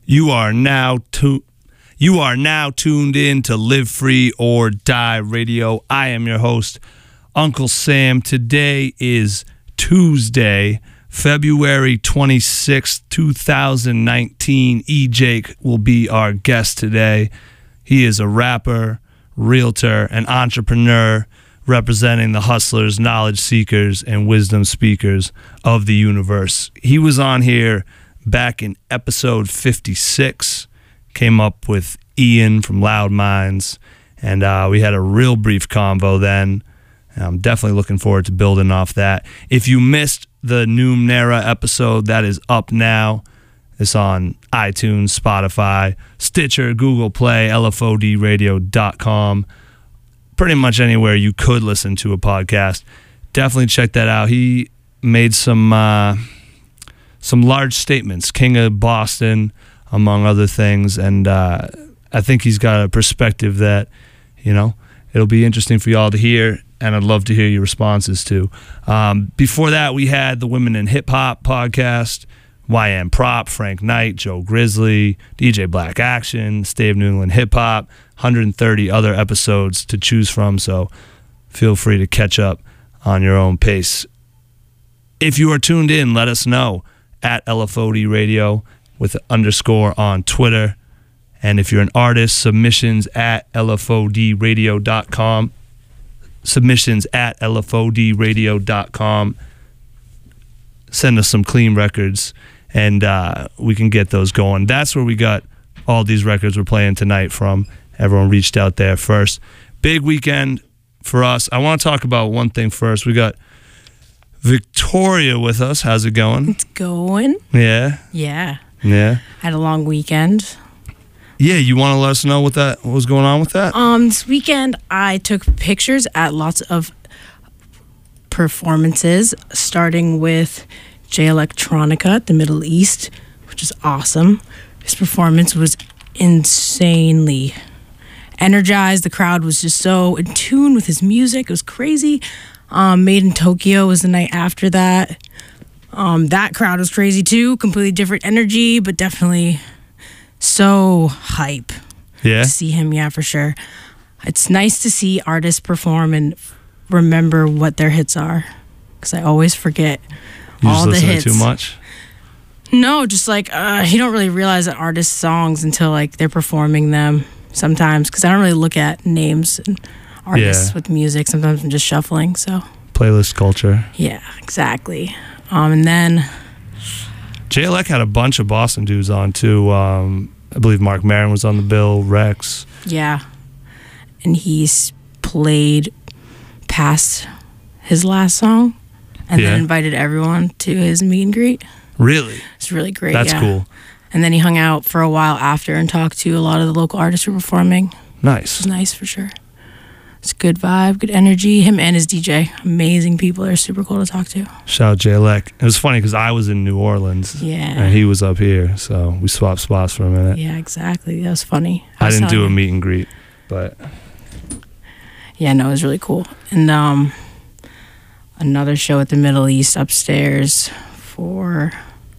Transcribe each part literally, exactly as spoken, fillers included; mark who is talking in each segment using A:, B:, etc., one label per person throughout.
A: You are now tu- You are now tuned in to Live Free or Die Radio. I am your host, Uncle Sam. Today is Tuesday, February twenty-sixth, twenty nineteen. E. Jake will be our guest today. He is a rapper, realtor, and entrepreneur representing the hustlers, knowledge seekers, and wisdom speakers of the universe. He was on here back in episode fifty-six, came up with Ian from Loud Minds, and uh, we had a real brief convo then. I'm definitely looking forward to building off that. If you missed the Numenera episode, that is up now. It's on iTunes, Spotify, Stitcher, Google Play, L F O D radio dot com. Pretty much anywhere you could listen to a podcast. Definitely check that out. He made some uh, some large statements, King of Boston, among other things, and uh, I think he's got a perspective that, you know, it'll be interesting for y'all to hear, and I'd love to hear your responses too. Um, before that, we had the Women in Hip Hop podcast, Y M Prop, Frank Knight, Joe Grizzly, D J Black Action, State of New England Hip Hop, one hundred thirty other episodes to choose from, so feel free to catch up on your own pace. If you are tuned in, let us know at L F O D Radio with an underscore on Twitter. And if you're an artist, submissions at L F O D radio dot com. Submissions at L F O D radio dot com. Send us some clean records, and uh, we can get those going. That's where we got all these records we're playing tonight from. Everyone reached out there first. Big weekend for us. I want to talk about one thing first. We got Victoria with us. How's it going?
B: It's going.
A: Yeah?
B: Yeah.
A: Yeah?
B: Had a long weekend.
A: Yeah, you want to let us know what that what was going on with that?
B: Um, this weekend I took pictures at lots of performances, starting with Jay Electronica at the Middle East, which is awesome. His performance was insanely energized. The crowd was just so in tune with his music. It was crazy. Um, Made in Tokyo was the night after that. Um, that crowd was crazy too. Completely different energy, but definitely so hype.
A: Yeah.
B: To see him, yeah, for sure. It's nice to see artists perform and remember what their hits are, because I always forget
A: you
B: all
A: just
B: the
A: listen
B: hits.
A: To too much?
B: No, just like uh, you don't really realize that artists' songs until like they're performing them sometimes, because I don't really look at names and artists
A: Yeah.
B: with music. Sometimes I'm just shuffling. So
A: Playlist culture.
B: yeah, exactly. Um, and then
A: Jay Elec had a bunch of Boston dudes on too. Um, I believe Mark Maron was on the bill, Rex.
B: yeah, and he's played past his last song, and
A: Yeah.
B: then invited everyone to his meet and greet.
A: Really?
B: It's really great.
A: That's
B: yeah.
A: cool.
B: And then he hung out for a while after and talked to a lot of the local artists who were performing. It
A: Nice.
B: was nice for sure. It's a good vibe, good energy. Him and his D J, amazing people. They're super cool to talk to.
A: Shout out Jay Elec. It was funny because I was in New Orleans.
B: Yeah.
A: And he was up here, so we swapped spots for a minute.
B: Yeah, exactly. That was funny.
A: I,
B: was
A: didn't do a
B: telling
A: meet and greet, but
B: Yeah, no, it was really cool. And um, another show at the Middle East upstairs for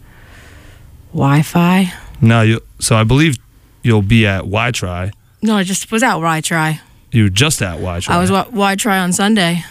B: Wi-Fi.
A: no, you. So I believe you'll be at Y Try.
B: No, I just was at Y-Try.
A: You were just at Y Try.
B: I was at Y-Try on Sunday.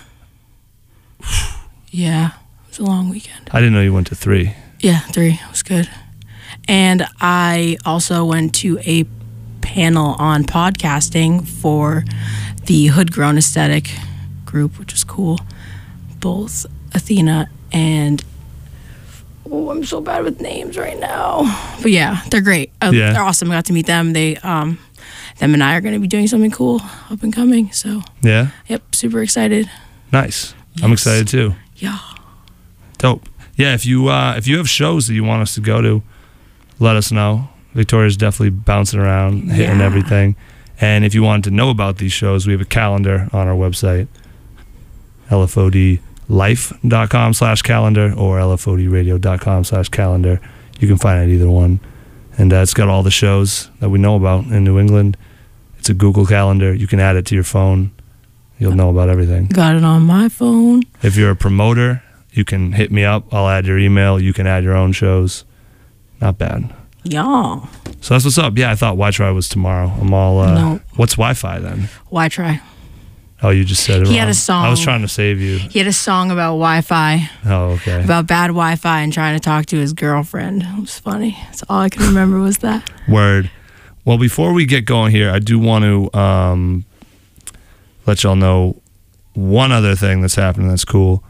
B: Yeah, it was a long weekend.
A: I didn't know you went to three.
B: Yeah, three. It was good. And I also went to a panel on podcasting for the Hood Grown Aesthetic group, which was cool. Both Athena and... Oh, I'm so bad with names right now. But yeah, they're great. Uh,
A: Yeah.
B: They're awesome. I got to meet them. They, um, them and I are going to be doing something cool up and coming. So,
A: Yeah?
B: yep, super excited.
A: Nice. I'm
B: Yes.
A: excited too.
B: Yeah.
A: Dope. Yeah, if you uh, if you have shows that you want us to go to, let us know. Victoria's definitely bouncing around, hitting
B: Yeah.
A: everything. And if you wanted to know about these shows, we have a calendar on our website, L F O D life dot com slash calendar or L F O D radio dot com slash calendar. You can find it either one. And uh, it's got all the shows that we know about in New England. It's a Google Calendar. You can add it to your phone. You'll know about everything.
B: Got it on my phone.
A: If you're a promoter, you can hit me up. I'll add your email. You can add your own shows. Not bad.
B: Yeah.
A: So that's what's up. Yeah, I thought Why Try was tomorrow. I'm all, uh,
B: No.
A: what's Wi-Fi then?
B: Why try?
A: Oh, you just said it
B: He
A: wrong.
B: had a song.
A: I was trying to save you.
B: He had a song about Wi-Fi,
A: Oh, okay.
B: about bad Wi-Fi and trying to talk to his girlfriend. It was funny. That's all I can remember was that.
A: Word. Well, before we get going here, I do want to um, let y'all know one other thing that's happening that's cool.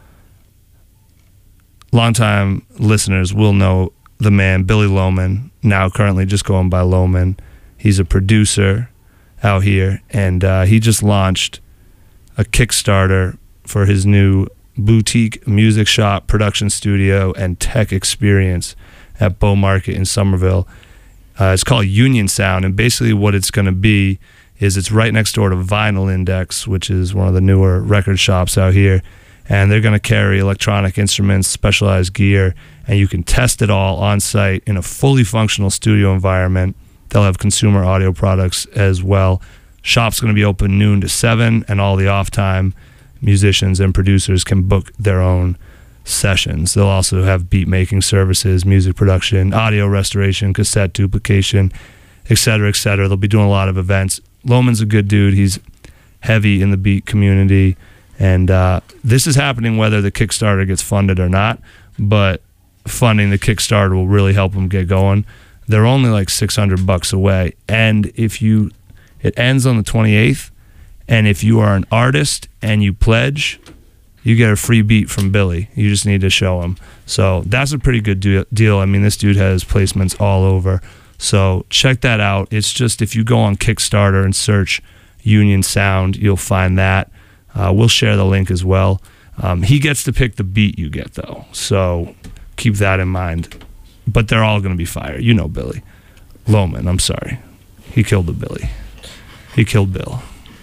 A: Longtime listeners will know the man, Billy Loman, now currently just going by Loman. He's a producer out here, and uh, he just launched a Kickstarter for his new boutique music shop, production studio, and tech experience at Bow Market in Somerville. Uh, it's called Union Sound, and basically what it's going to be is it's right next door to Vinyl Index, which is one of the newer record shops out here, and they're going to carry electronic instruments, specialized gear, and you can test it all on site in a fully functional studio environment. They'll have consumer audio products as well. Shop's going to be open noon to seven, and all the off-time musicians and producers can book their own sessions. They'll also have beat-making services, music production, audio restoration, cassette duplication, et cetera, et cetera. They'll be doing a lot of events. Loman's a good dude. He's heavy in the beat community, and uh, this is happening whether the Kickstarter gets funded or not, but funding the Kickstarter will really help them get going. They're only like six hundred bucks away, and if you it ends on the twenty-eighth, and if you are an artist and you pledge, you get a free beat from Billy. You just need to show him. So that's a pretty good do- deal. I mean, this dude has placements all over. So check that out. It's just if you go on Kickstarter and search Union Sound, you'll find that. Uh, we'll share the link as well. Um, he gets to pick the beat you get, though. So keep that in mind. But they're all going to be fire. You know Billy. Loman, I'm sorry. He killed the Billy. He killed Bill.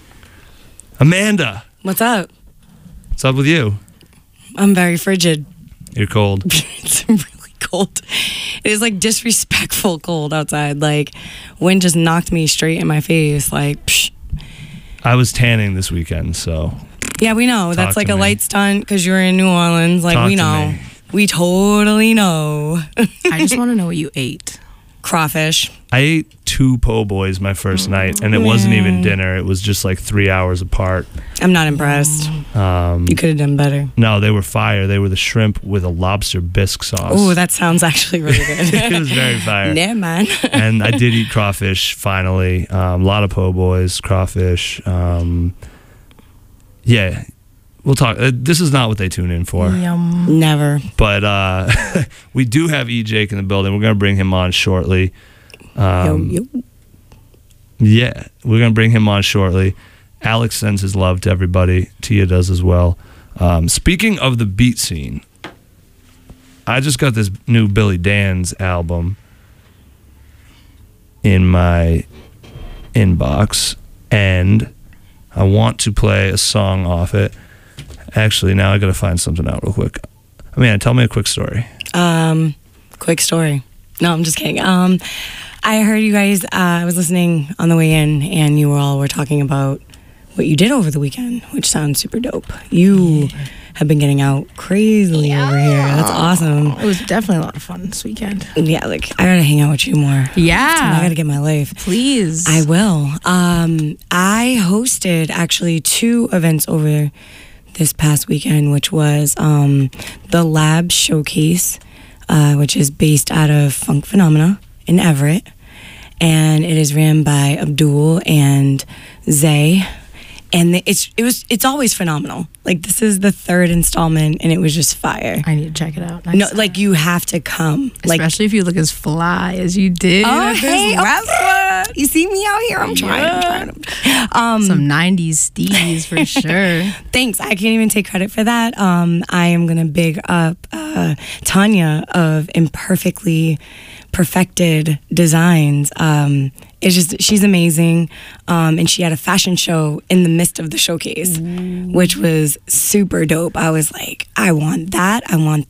A: Amanda.
C: What's up?
A: What's up with you?
C: I'm very frigid.
A: You're cold.
C: It's really cold. It is like disrespectful cold outside. Like wind just knocked me straight in my face. Like, psh.
A: I was tanning this weekend, so.
C: Yeah, we know.
A: Talk
C: That's like
A: to
C: a
A: me.
C: light stunt because you're in New Orleans. Like,
A: Talk
C: we
A: to
C: know.
A: me.
C: We totally know.
B: I just want to know what you ate.
C: Crawfish.
A: I ate two po' boys my first night, and it wasn't even dinner. It was just like three hours apart.
C: I'm not impressed.
A: Um,
C: You could have done better.
A: no, they were fire. They were the shrimp with a lobster bisque sauce.
C: Oh, that sounds actually really good.
A: It was very fire.
C: Never mind.
A: And I did eat crawfish finally. Um, a lot of po' boys, crawfish. Um, yeah, we'll talk. Uh, this is not what they tune in for.
B: Yum.
C: Never.
A: But uh, we do have E. Jake in the building. We're going to bring him on shortly. Um,
C: yo, yo.
A: Yeah, we're going to bring him on shortly. Alex sends his love to everybody. Tia does as well. Um, speaking of the beat scene, I just got this new Billy Dan's album in my inbox, and I want to play a song off it. Actually, now I got to find something out real quick. I mean, tell me a quick story.
C: Um, quick story. No, I'm just kidding. Um, I heard you guys, uh, I was listening on the way in, and you all were talking about what you did over the weekend, which sounds super dope. You yeah. have been getting out crazily yeah. over here. That's awesome.
B: It was definitely a lot of fun this weekend.
C: Yeah, like, I gotta hang out with you more.
B: Yeah.
C: I gotta get my life.
B: Please.
C: I will. Um, I hosted, actually, two events over this past weekend, which was um, the Lab Showcase, uh, which is based out of Funk Phenomena in Everett. And it is ran by Abdul and Zay. And it's it was it's always phenomenal. Like, this is the third installment, and it was just fire.
B: I need to check it out. Next
C: no,
B: time.
C: like, you have to come.
B: Especially
C: like,
B: if you look as fly as you did.
C: Oh, hey, okay. You see me out here? I'm trying.
B: Yeah.
C: I'm trying. Um,
B: Some nineties steez for sure.
C: Thanks. I can't even take credit for that. Um, I am gonna big up uh, Tanya of Imperfectly Perfected Designs. Um, it's just, she's amazing. Um, and she had a fashion show in the midst of the showcase, Ooh. which was super dope. I was like, I want that. I want that.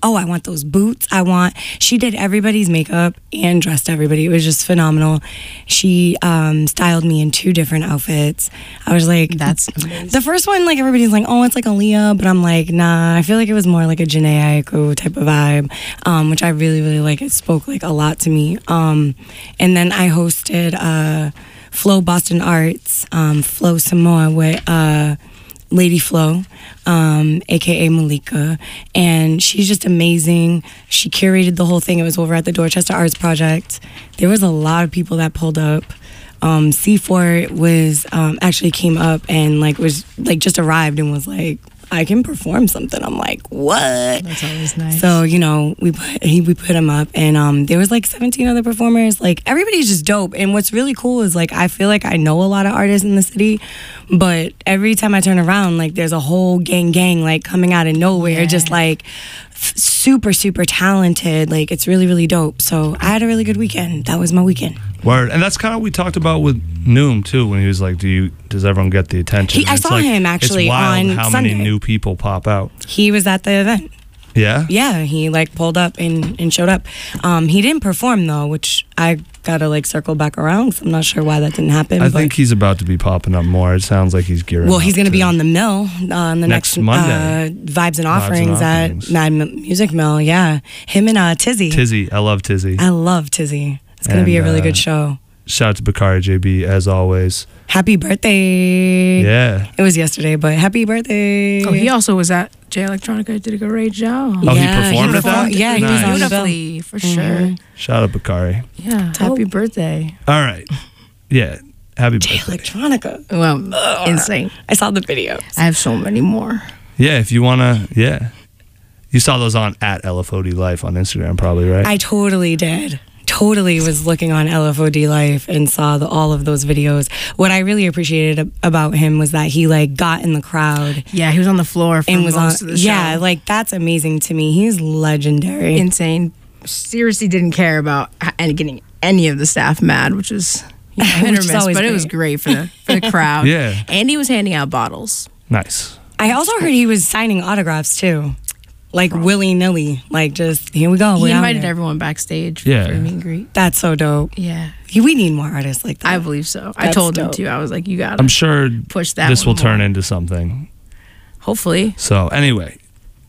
C: oh, I want those boots. I want, she did everybody's makeup and dressed everybody. It was just phenomenal. She um, styled me in two different outfits. I was like,
B: That's amazing.
C: The first one, like everybody's like, oh, it's like Aaliyah, but I'm like, nah, I feel like it was more like a Janae Aiko type of vibe, um, which I really, really like. It spoke like a lot to me. Um, and then I hosted uh, Flow Boston Arts, um, Flow Samoa with uh, Lady Flow, um, aka Malika, and she's just amazing. She curated the whole thing. It was over at the Dorchester Arts Project. There was a lot of people that pulled up. Um, C four was um, actually came up and like was like just arrived and was like, I can perform something. I'm like, what?
B: That's always nice.
C: So, you know, we put he, we put him up, and um, there was like seventeen other performers. Like, everybody's just dope. And what's really cool is, like, I feel like I know a lot of artists in the city, but every time I turn around, like, there's a whole gang gang, like, coming out of nowhere,
B: Yeah.
C: just, like, f- super, super talented. Like, it's really, really dope. So I had a really good weekend. That was my weekend.
A: Word. And that's kind of what we talked about with Noom, too, when he was like, do you, does everyone get the attention?
C: He- I
A: It's
C: saw
A: like,
C: him, actually,
A: it's wild
C: on
A: how
C: Sunday.
A: many new people pop out.
C: He was at the event.
A: Yeah?
C: Yeah, he like pulled up and, and showed up. Um, he didn't perform though, which I gotta like circle back around. So I'm not sure why that didn't happen.
A: I
C: but,
A: think he's about to be popping up more. It sounds like he's gearing
C: well,
A: up
C: he's gonna
A: to-
C: be on the Mill uh, on the
A: Next
C: next,
A: Monday.
C: Uh, Vibes and
A: and
C: Offerings
A: Offerings.
C: at Mad M- Music Mill. Yeah, him and uh, Tizzy.
A: Tizzy. I love Tizzy.
C: I love Tizzy. It's gonna be a
A: And,
C: really
A: uh,
C: good show.
A: Shout out to Bakari J B, as always.
C: Happy birthday!
A: Yeah.
C: It was yesterday, but happy birthday!
B: Oh, he also was at J Electronica. Did a great job.
A: Oh, he
C: Yeah,
A: performed
C: he
A: at that?
C: performed- yeah, he was
A: Nice.
C: on the bill.
B: Beautifully, for
C: Mhm.
B: sure.
A: Shout out Bakari.
B: Yeah, happy birthday.
A: All right. Yeah. Happy
C: J
A: birthday.
C: Electronica.
B: Well, insane.
C: I saw the video.
B: I have so many more.
A: Yeah, if you want to, yeah. You saw those on at L F O D Life on Instagram, probably, right?
C: I totally did. Totally was looking on L F O D Life and saw the, all of those videos. What I really appreciated ab- about him was that he like got in the crowd
B: Yeah, he was on the floor for
C: and was on.
B: most of the show.
C: Yeah, like that's amazing to me. He's legendary.
B: insane. Seriously, didn't care about h- and getting any of the staff mad, which is you know, hit or
C: Which is
B: miss,
C: always
B: but it was
C: great.
B: great for the for the crowd.
A: Yeah.
B: and he was handing out bottles.
A: Nice.
C: I also heard he was signing autographs too, like willy nilly. Like just here we go.
B: He
C: we out
B: invited
C: here.
B: everyone backstage
A: Yeah.
B: for a meet and greet.
C: That's so dope.
B: Yeah,
C: We need more artists like that.
B: I believe so. I
C: That's
B: told him
C: dope.
B: to. I was like, you gotta
A: I'm sure
B: push that.
A: this will
B: one
A: turn
B: more.
A: into something.
B: Hopefully.
A: So, anyway,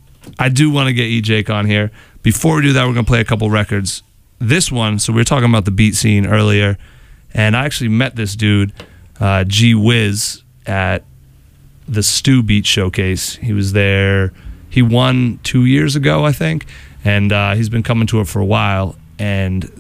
A: I do want to get E. Jake on here. Before we do that, we're going to play a couple records. This one, so we were talking about the beat scene earlier, and I actually met this dude, uh, G Wiz, at the Stew Beat Showcase. He was there. He won two years ago, I think, and uh, he's been coming to it for a while. And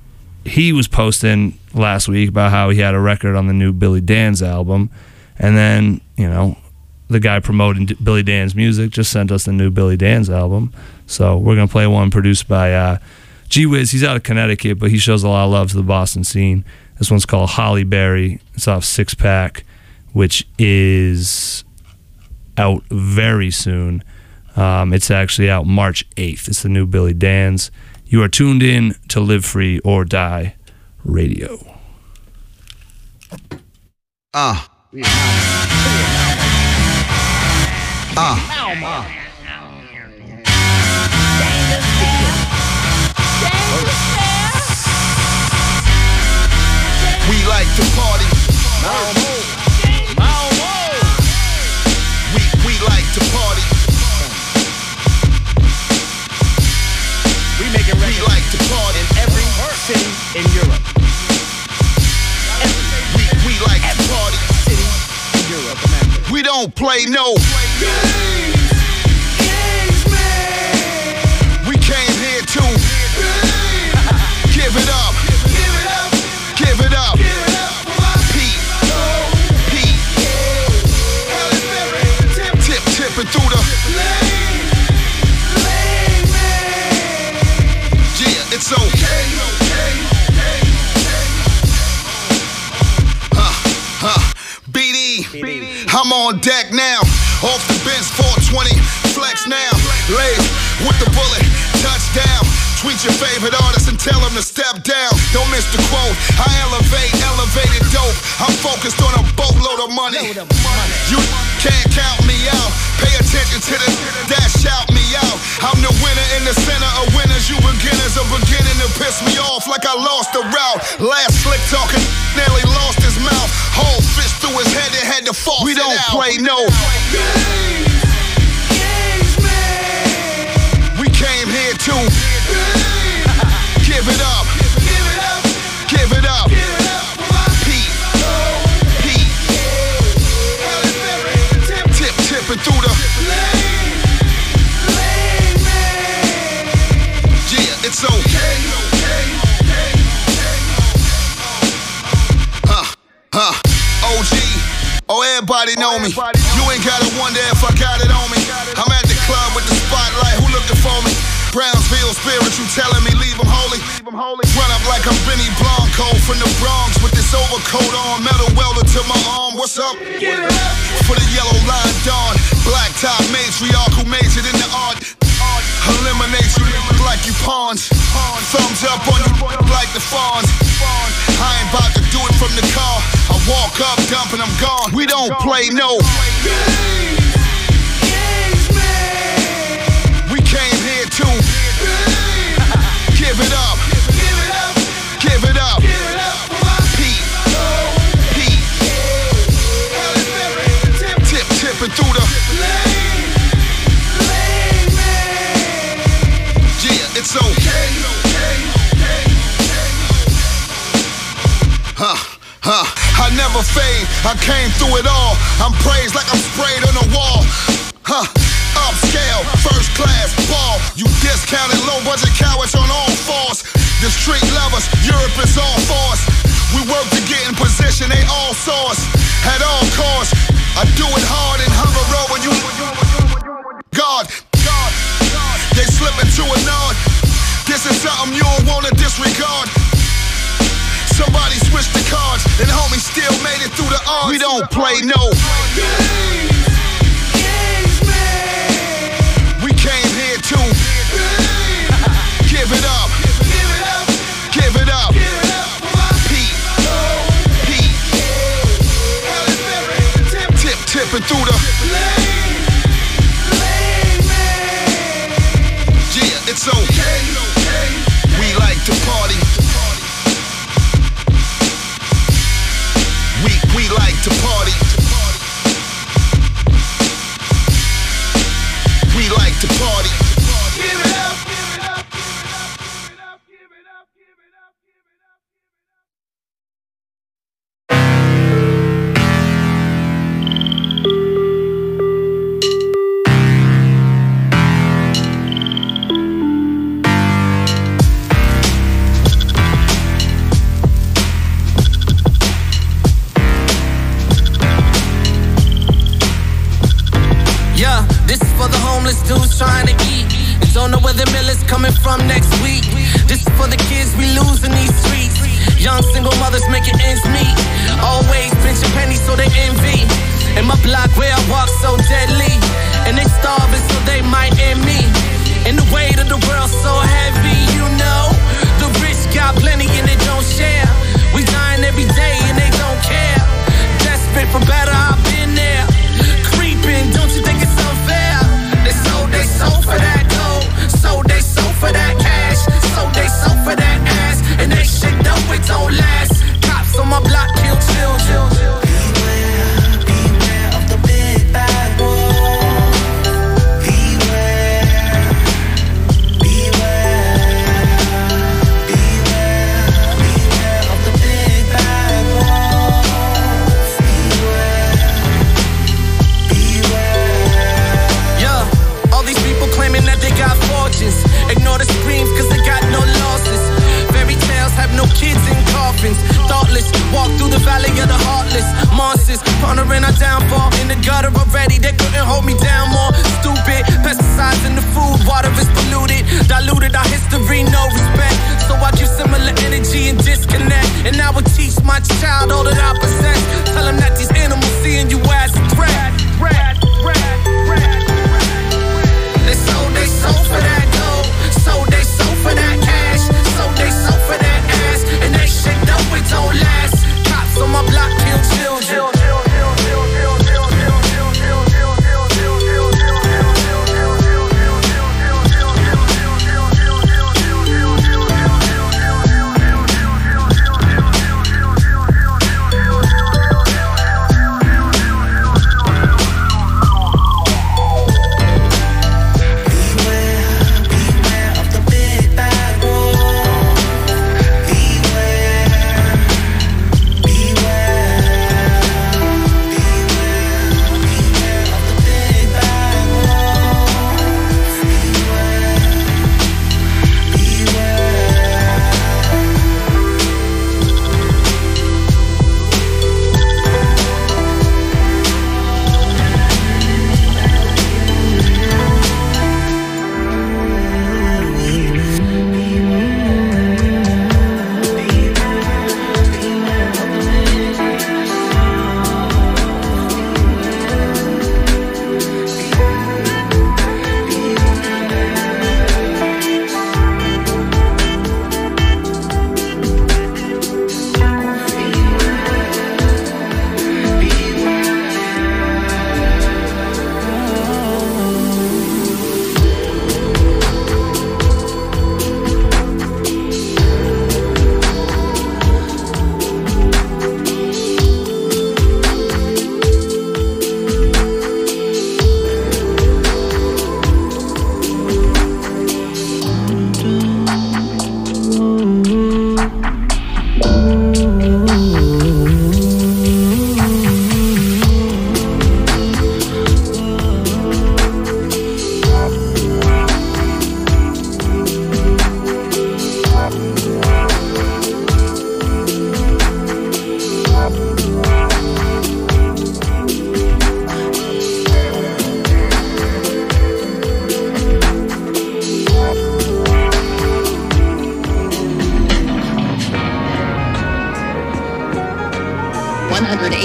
A: he was posting last week about how he had a record on the new Billy Dan's album, and then, you know, the guy promoting D- Billy Dan's music just sent us the new Billy Dan's album. So we're going to play one produced by uh, G Wiz. He's out of Connecticut, but he shows a lot of love to the Boston scene. This one's called Holly Berry. It's off Six Pack, which is out very soon. Um, it's actually out March eighth. It's the new Billy Dan's. You are tuned in to Live Free or Die Radio.
D: Uh. Uh. We like to party. We we like to party.
E: We making
D: We
E: records
D: like to party.
E: in every city in Europe.
D: We we like to party.
E: City in Europe, America.
D: We don't play no. We came here to give it up. Give it up. Pete. Pete. Tip tipping through the. Yeah, it's okay. Huh, huh. B D, I'm on deck now. Off the bench, four twenty, flex now. Late with the bullet, touchdown. Tweet your favorite artist and tell them to step down. Don't miss the quote. I elevate, elevated dope. I'm focused on a boatload of money. You can't count me out. Pay attention to this, dash shout me out. I'm the winner in the Last slick talking, nearly lost his mouth. Whole fist through his head and had to force it out. We don't play no games, games, man. We came here to give it up, give it up, give it up. Pete, Pete, tip, tipping through the lane, lane, man. Yeah, it's okay. Huh, O G, oh everybody know me. You ain't gotta wonder if I got it on me. I'm at the club with the spotlight, who looking for me? Brownsville spiritual telling me leave them holy. Run up like I'm Benny Blanco from the Bronx with this overcoat on, metal welded to my arm. What's up? For the yellow line dawn, black top matriarch who majored in the art. Eliminate you like you pawns. Thumbs up on you like the fawns. I ain't about to do it from the car. I walk up, dump, and I'm gone. We don't play no games, games, man. We came here to give it up, give it up, give it up. Pete, Pete, tip, tipping through the lane, lane, man. Yeah, it's okay. Huh, huh, I never fade, I came through it all. I'm praised like I'm sprayed on the wall. Huh, upscale, first class, ball. You discounted low budget cowards on all fours. The street lovers, Europe is all for us. We work to get in position, they all saw us. At all costs, I do it hard and hover over you. God, they slip into a nod. This is something you don't wanna disregard. Somebody switched the cards, and homie still made it through the odds. We don't play no games, games, man. We came here to give it up, give it up, give it up. Pete, Pete, tip, tipping through the lane, lane, man. Yeah, it's okay. We like to party. We, we like to party. We like to party. Give it up, give it up, give it up, give it up, give it up, give it up,
F: dudes trying to eat and don't know where the mill is coming from next week. This is for the kids we lose in these streets. Young single mothers making ends meet. Always pinching pennies so they envy. In my block where I walk so deadly, and they starving so they might end me. And the weight of the world so heavy, you know. The rich got plenty and they don't share. We dying every day and they don't care. Desperate for better, I've been there. Creeping, don't you think it's unfair? They sold, they sold for that gold. Sold, they sold for that cash. Sold, they sold for that ass. And they shit don't, it don't last. Cops on my block kill children. Beware, beware of the big bad wolf. Beware, beware, beware, beware of the big bad wolf. Beware, beware. Yeah, all these people claiming that they got fortunes. Ignore the screams cause they got no losses. Fairy tales have no kids in coffins. Thoughtless, walk through the valley of the heartless. Monsters, pondering our downfall. In the gutter already, they couldn't hold me down more. Stupid, pesticides in the food, water is polluted. Diluted our history, no respect. So I give similar energy and disconnect. And I will teach my child all that I possess. Tell them that these animals seeing you as a threat. They sold, they sold for that gold. Sold, they sold for that cash. Sold, they sold for that ass. And they shit don't, it don't last. Cops on my block kill children.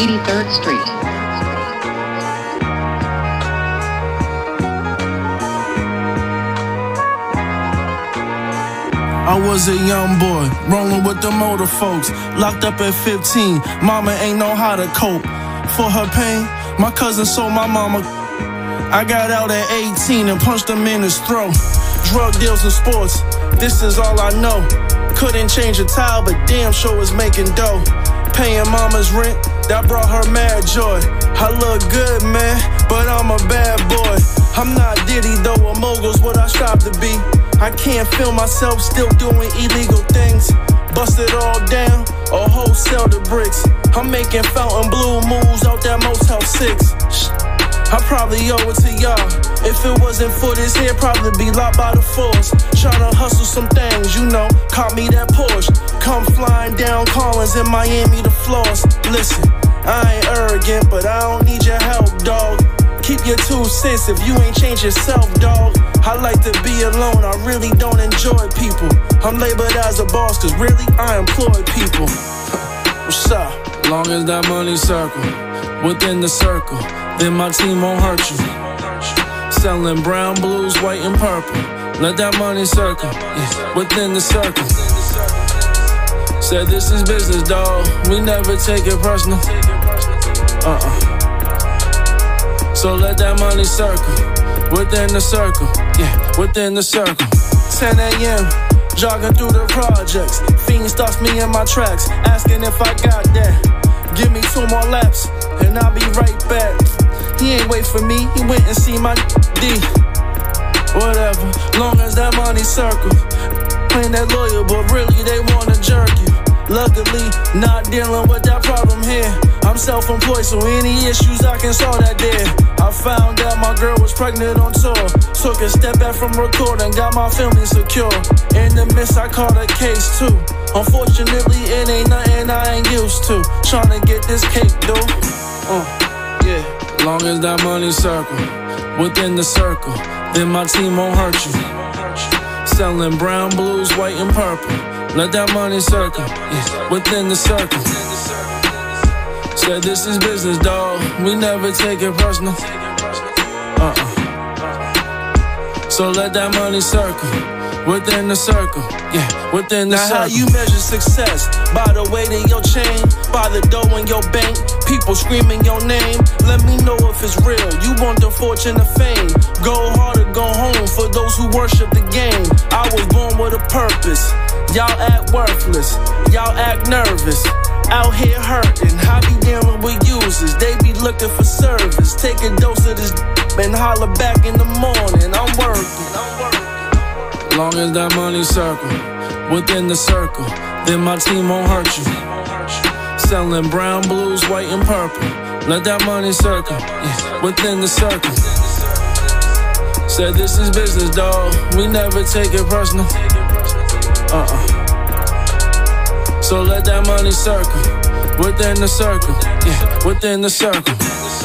G: eighty-third Street.
H: I was a young boy, rolling with the motor folks. Locked up at fifteen, mama ain't know how to cope. For her pain, my cousin sold my mama. I got out at eighteen and punched him in his throat. Drug deals and sports, this is all I know. Couldn't change a tile, but damn sure was making dough. Paying mama's rent, that brought her mad joy. I look good, man, but I'm a bad boy. I'm not Diddy, though, a mogul's what I strive to be. I can't feel myself still doing illegal things. Bust it all down or wholesale the bricks. I'm making fountain blue moves out that Motel six. Shh. I probably owe it to y'all. If it wasn't for this here, probably be locked by the force. Tryna hustle some things, you know, caught me that Porsche. Come flying down Collins in Miami to floss. Listen, I ain't arrogant, but I don't need your help, dog. Keep your two cents if you ain't changed yourself, dog. I like to be alone, I really don't enjoy people. I'm labeled as a boss, cause really, I employ people. What's up? Long as that money circle, within the circle, then my team won't hurt you. Selling brown, blues, white, and purple. Let that money circle, yeah, within the circle. Said this is business, dawg. We never take it personal. Uh-uh. So let that money circle, within the circle, yeah, within the circle. ten a.m., jogging through the projects. Fiend stops me in my tracks, asking if I got that. Give me two more laps, and I'll be right back. He ain't wait for me, he went and see my D. Whatever, long as that money circle. Playing that lawyer, but really they wanna jerk you. Luckily, not dealing with that problem here. I'm self-employed, so any issues I can solve that there. I found out my girl was pregnant on tour. Took a step back from recording, got my family secure. In the midst, I caught a case too. Unfortunately, it ain't nothing I ain't used to. Tryna get this cake, though. Uh, yeah. Long as that money circle, within the circle, then my team won't hurt you. Selling brown, blues, white, and purple. Let that money circle, yeah, within the circle. Said this is business, dawg. We never take it personal. Uh-uh. So let that money circle, within the circle, yeah, within the now circle. Now how you measure success? By the weight in your chain, by the dough in your bank, people screaming your name. Let me know if it's real. You want the fortune of fame. Go hard or go home for those who worship the game. I was born with a purpose. Y'all act worthless, y'all act nervous. Out here hurting, I be dealing with users. They be looking for service. Take a dose of this and holler back in the morning. I'm working, I'm working. Long as that money circle, within the circle, then my team won't hurt you. Selling brown, blues, white, and purple. Let that money circle, yeah, within the circle. Said this is business, dawg. We never take it personal. Uh-uh. So let that money circle, within the circle, yeah, within the circle.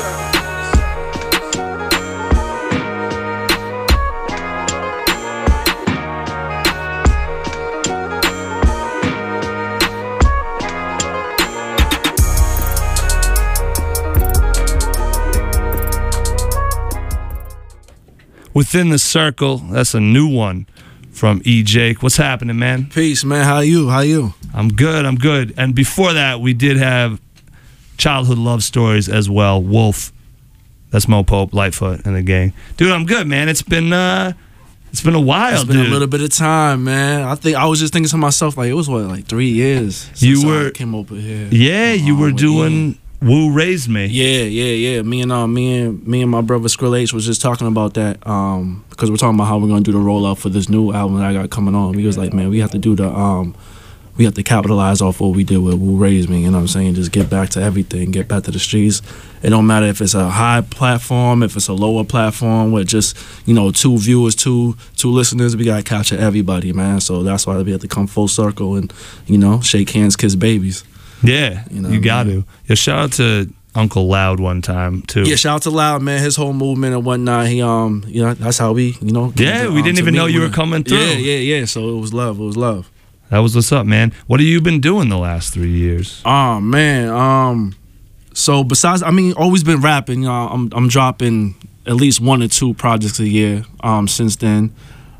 A: Within the Circle, that's a new one from E. Jake. What's happening, man?
H: Peace, man. How you? How you?
A: I'm good, I'm good. And before that, we did have childhood love stories as well. Wolf. That's Mo Pope, Lightfoot, and the gang. Dude, I'm good, man. It's been uh it's been a while,
H: It's been
A: dude.
H: a little bit of time, man. I think I was just thinking to myself, like, it was what, like three years since
A: You were
H: I came over here.
A: Yeah, you
H: Um,
A: were
H: with
A: doing
H: Ian.
A: Wu Raised Me.
H: Yeah, yeah, yeah. Me and uh, me and me and my brother Skrill H was just talking about that um, because we're talking about how we're gonna do the roll up for this new album that I got coming on. We was like, man, we have to do the um, we have to capitalize off what we did with Wu Raised Me. You know what I'm saying? Just get back to everything, get back to the streets. It don't matter if it's a high platform, if it's a lower platform with just, you know, two viewers, two two listeners. We gotta capture everybody, man. So that's why we have to come full circle and, you know, shake hands, kiss babies.
A: Yeah,
H: You know
A: you
H: what
A: got
H: I mean?
A: to. Yeah, shout out to Uncle Loud one time too.
H: Yeah, shout out to Loud, man. His whole movement and whatnot. He um, you know, that's how we, you know.
A: Yeah,
H: came to,
A: we
H: um,
A: didn't
H: to
A: even
H: meet
A: know you
H: with
A: were
H: him.
A: coming through.
H: Yeah, yeah, yeah. So it was love. It was love.
A: That was what's up, man. What have you been doing the last three years?
H: Oh man, um, So besides, I mean, always been rapping. You know, I'm I'm dropping at least one or two projects a year. Um, since then,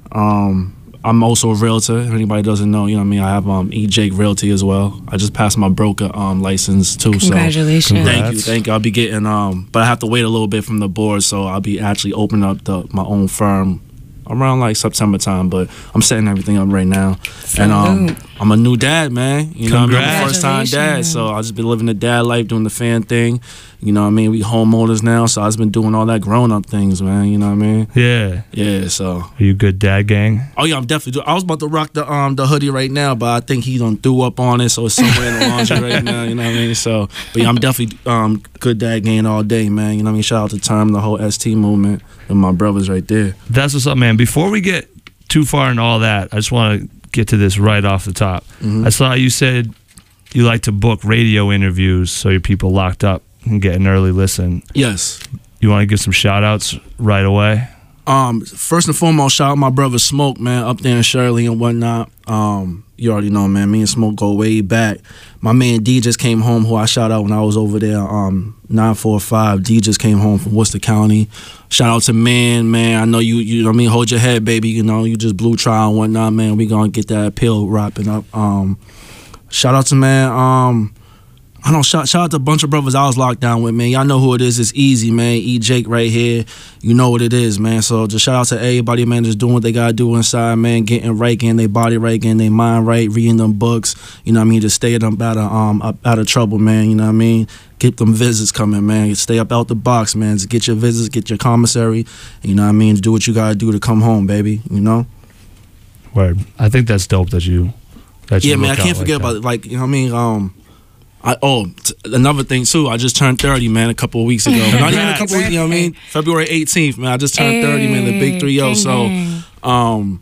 H: um, I'm also a realtor. If anybody doesn't know, you know what I mean. I have um E. Jake Realty as well. I just passed my broker um license too.
C: Congratulations!
H: So thank you,
A: Congrats.
H: thank you. I'll be getting um, but I have to wait a little bit from the board. So I'll be actually opening up the my own firm around like September time. But I'm setting everything up right now. And um,
C: Salute.
H: I'm a new dad, man. You know what I mean? I'm a first time dad.
C: Congratulations.
H: So I just been living the dad life, doing the fan thing. You know what I mean? We homeowners now, so I just been doing all that grown up things, man. You know what I mean?
A: Yeah.
H: Yeah, so.
A: Are you a good dad, gang?
H: Oh yeah, I'm definitely doing. I was about to rock the um the hoodie right now, but I think he done threw up on it, so it's somewhere in the laundry right now. You know what I mean? So, but yeah, I'm definitely um good dad gang all day, man. You know what I mean? Shout out to Term, the whole S T movement, and my brothers right there.
A: That's what's up, man. Before we get too far into all that, I just want to get to this right off the top.
H: Mm-hmm.
A: I saw you said you like to book radio interviews so your people locked up can get an early listen.
H: Yes.
A: You want to give some shout outs right away?
H: Um, first and foremost, shout out my brother Smoke, man, up there in Shirley and whatnot. Um, you already know, man. Me and Smoke go way back. My man D just came home, who I shout out when I was over there. Um, nine four five. D just came home from Worcester County. Shout out to Man, man. I know you. You know what I mean? Hold your head, baby. You know you just blew trial and whatnot, man. We gonna get that appeal wrapping up. Um, shout out to man. Um. I don't know, shout, shout out to a bunch of brothers I was locked down with, man. Y'all know who it is. It's easy, man. E. Jake right here. You know what it is, man. So just shout out to everybody, man, just doing what they got to do inside, man. Getting right, getting their body right, getting their mind right, reading them books. You know what I mean? Just stay up out of, um, up out of trouble, man. You know what I mean? Get them visits coming, man. Stay up out the box, man. Just get your visits, get your commissary. You know what I mean? Do what you got to do to come home, baby. You know?
A: Word. I think that's dope that you. That you
H: Yeah, man. I
A: look
H: can't
A: out
H: forget
A: like that.
H: about it. Like, you know what I mean? Um, I, oh, t- another thing too. I just turned thirty, man, a couple of weeks ago. Not even a couple weeks, you know what I mean? February eighteenth, man. I just turned thirty, man. The big three zero. So, um,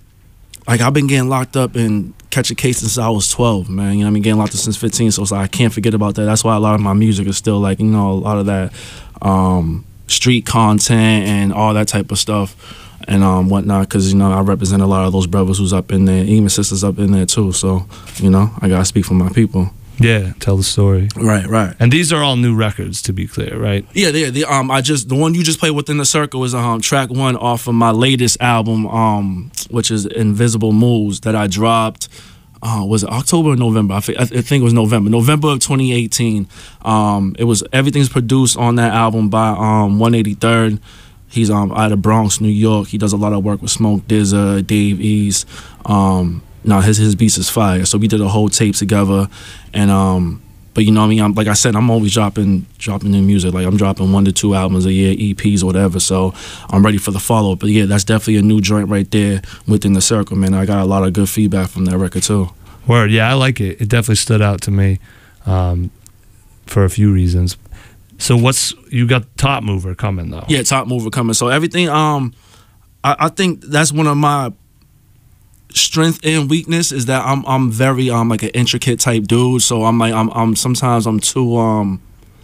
H: like I've been getting locked up and catching cases since I was twelve, man. You know what I mean? Getting locked up since fifteen. So it's like I can't forget about that. That's why a lot of my music is still like, you know, a lot of that um, street content and all that type of stuff and um, whatnot. Because you know I represent a lot of those brothers who's up in there, even sisters up in there too. So you know I gotta speak for my people.
A: Yeah, tell the story.
H: Right, right.
A: And these are all new records, to be clear, right?
H: Yeah, the, the um, I just the one you just played within the circle is um track one off of my latest album, um, which is Invisible Moves that I dropped. Uh, was it October or November? I, think, I think it was November. November of twenty eighteen. Um, it was everything's produced on that album by um one eighty-third. He's um out of Bronx, New York. He does a lot of work with Smoke D Z A, Dave East. Um, no, his his beats is fire. So we did a whole tape together, and um, but you know what I mean. I'm, like I said, I'm always dropping dropping new music. Like I'm dropping one to two albums a year, E Ps or whatever. So I'm ready for the follow up. But yeah, that's definitely a new joint right there within the circle, man. I got a lot of good feedback from that record too.
A: Word, yeah, I like it. It definitely stood out to me um, for a few reasons. So what's you got Top Mover coming though?
H: Yeah, Top Mover coming. So everything, um, I, I think that's one of my strength and weakness is that I'm I'm very um like an intricate type dude. So I'm like I'm I'm sometimes I'm too um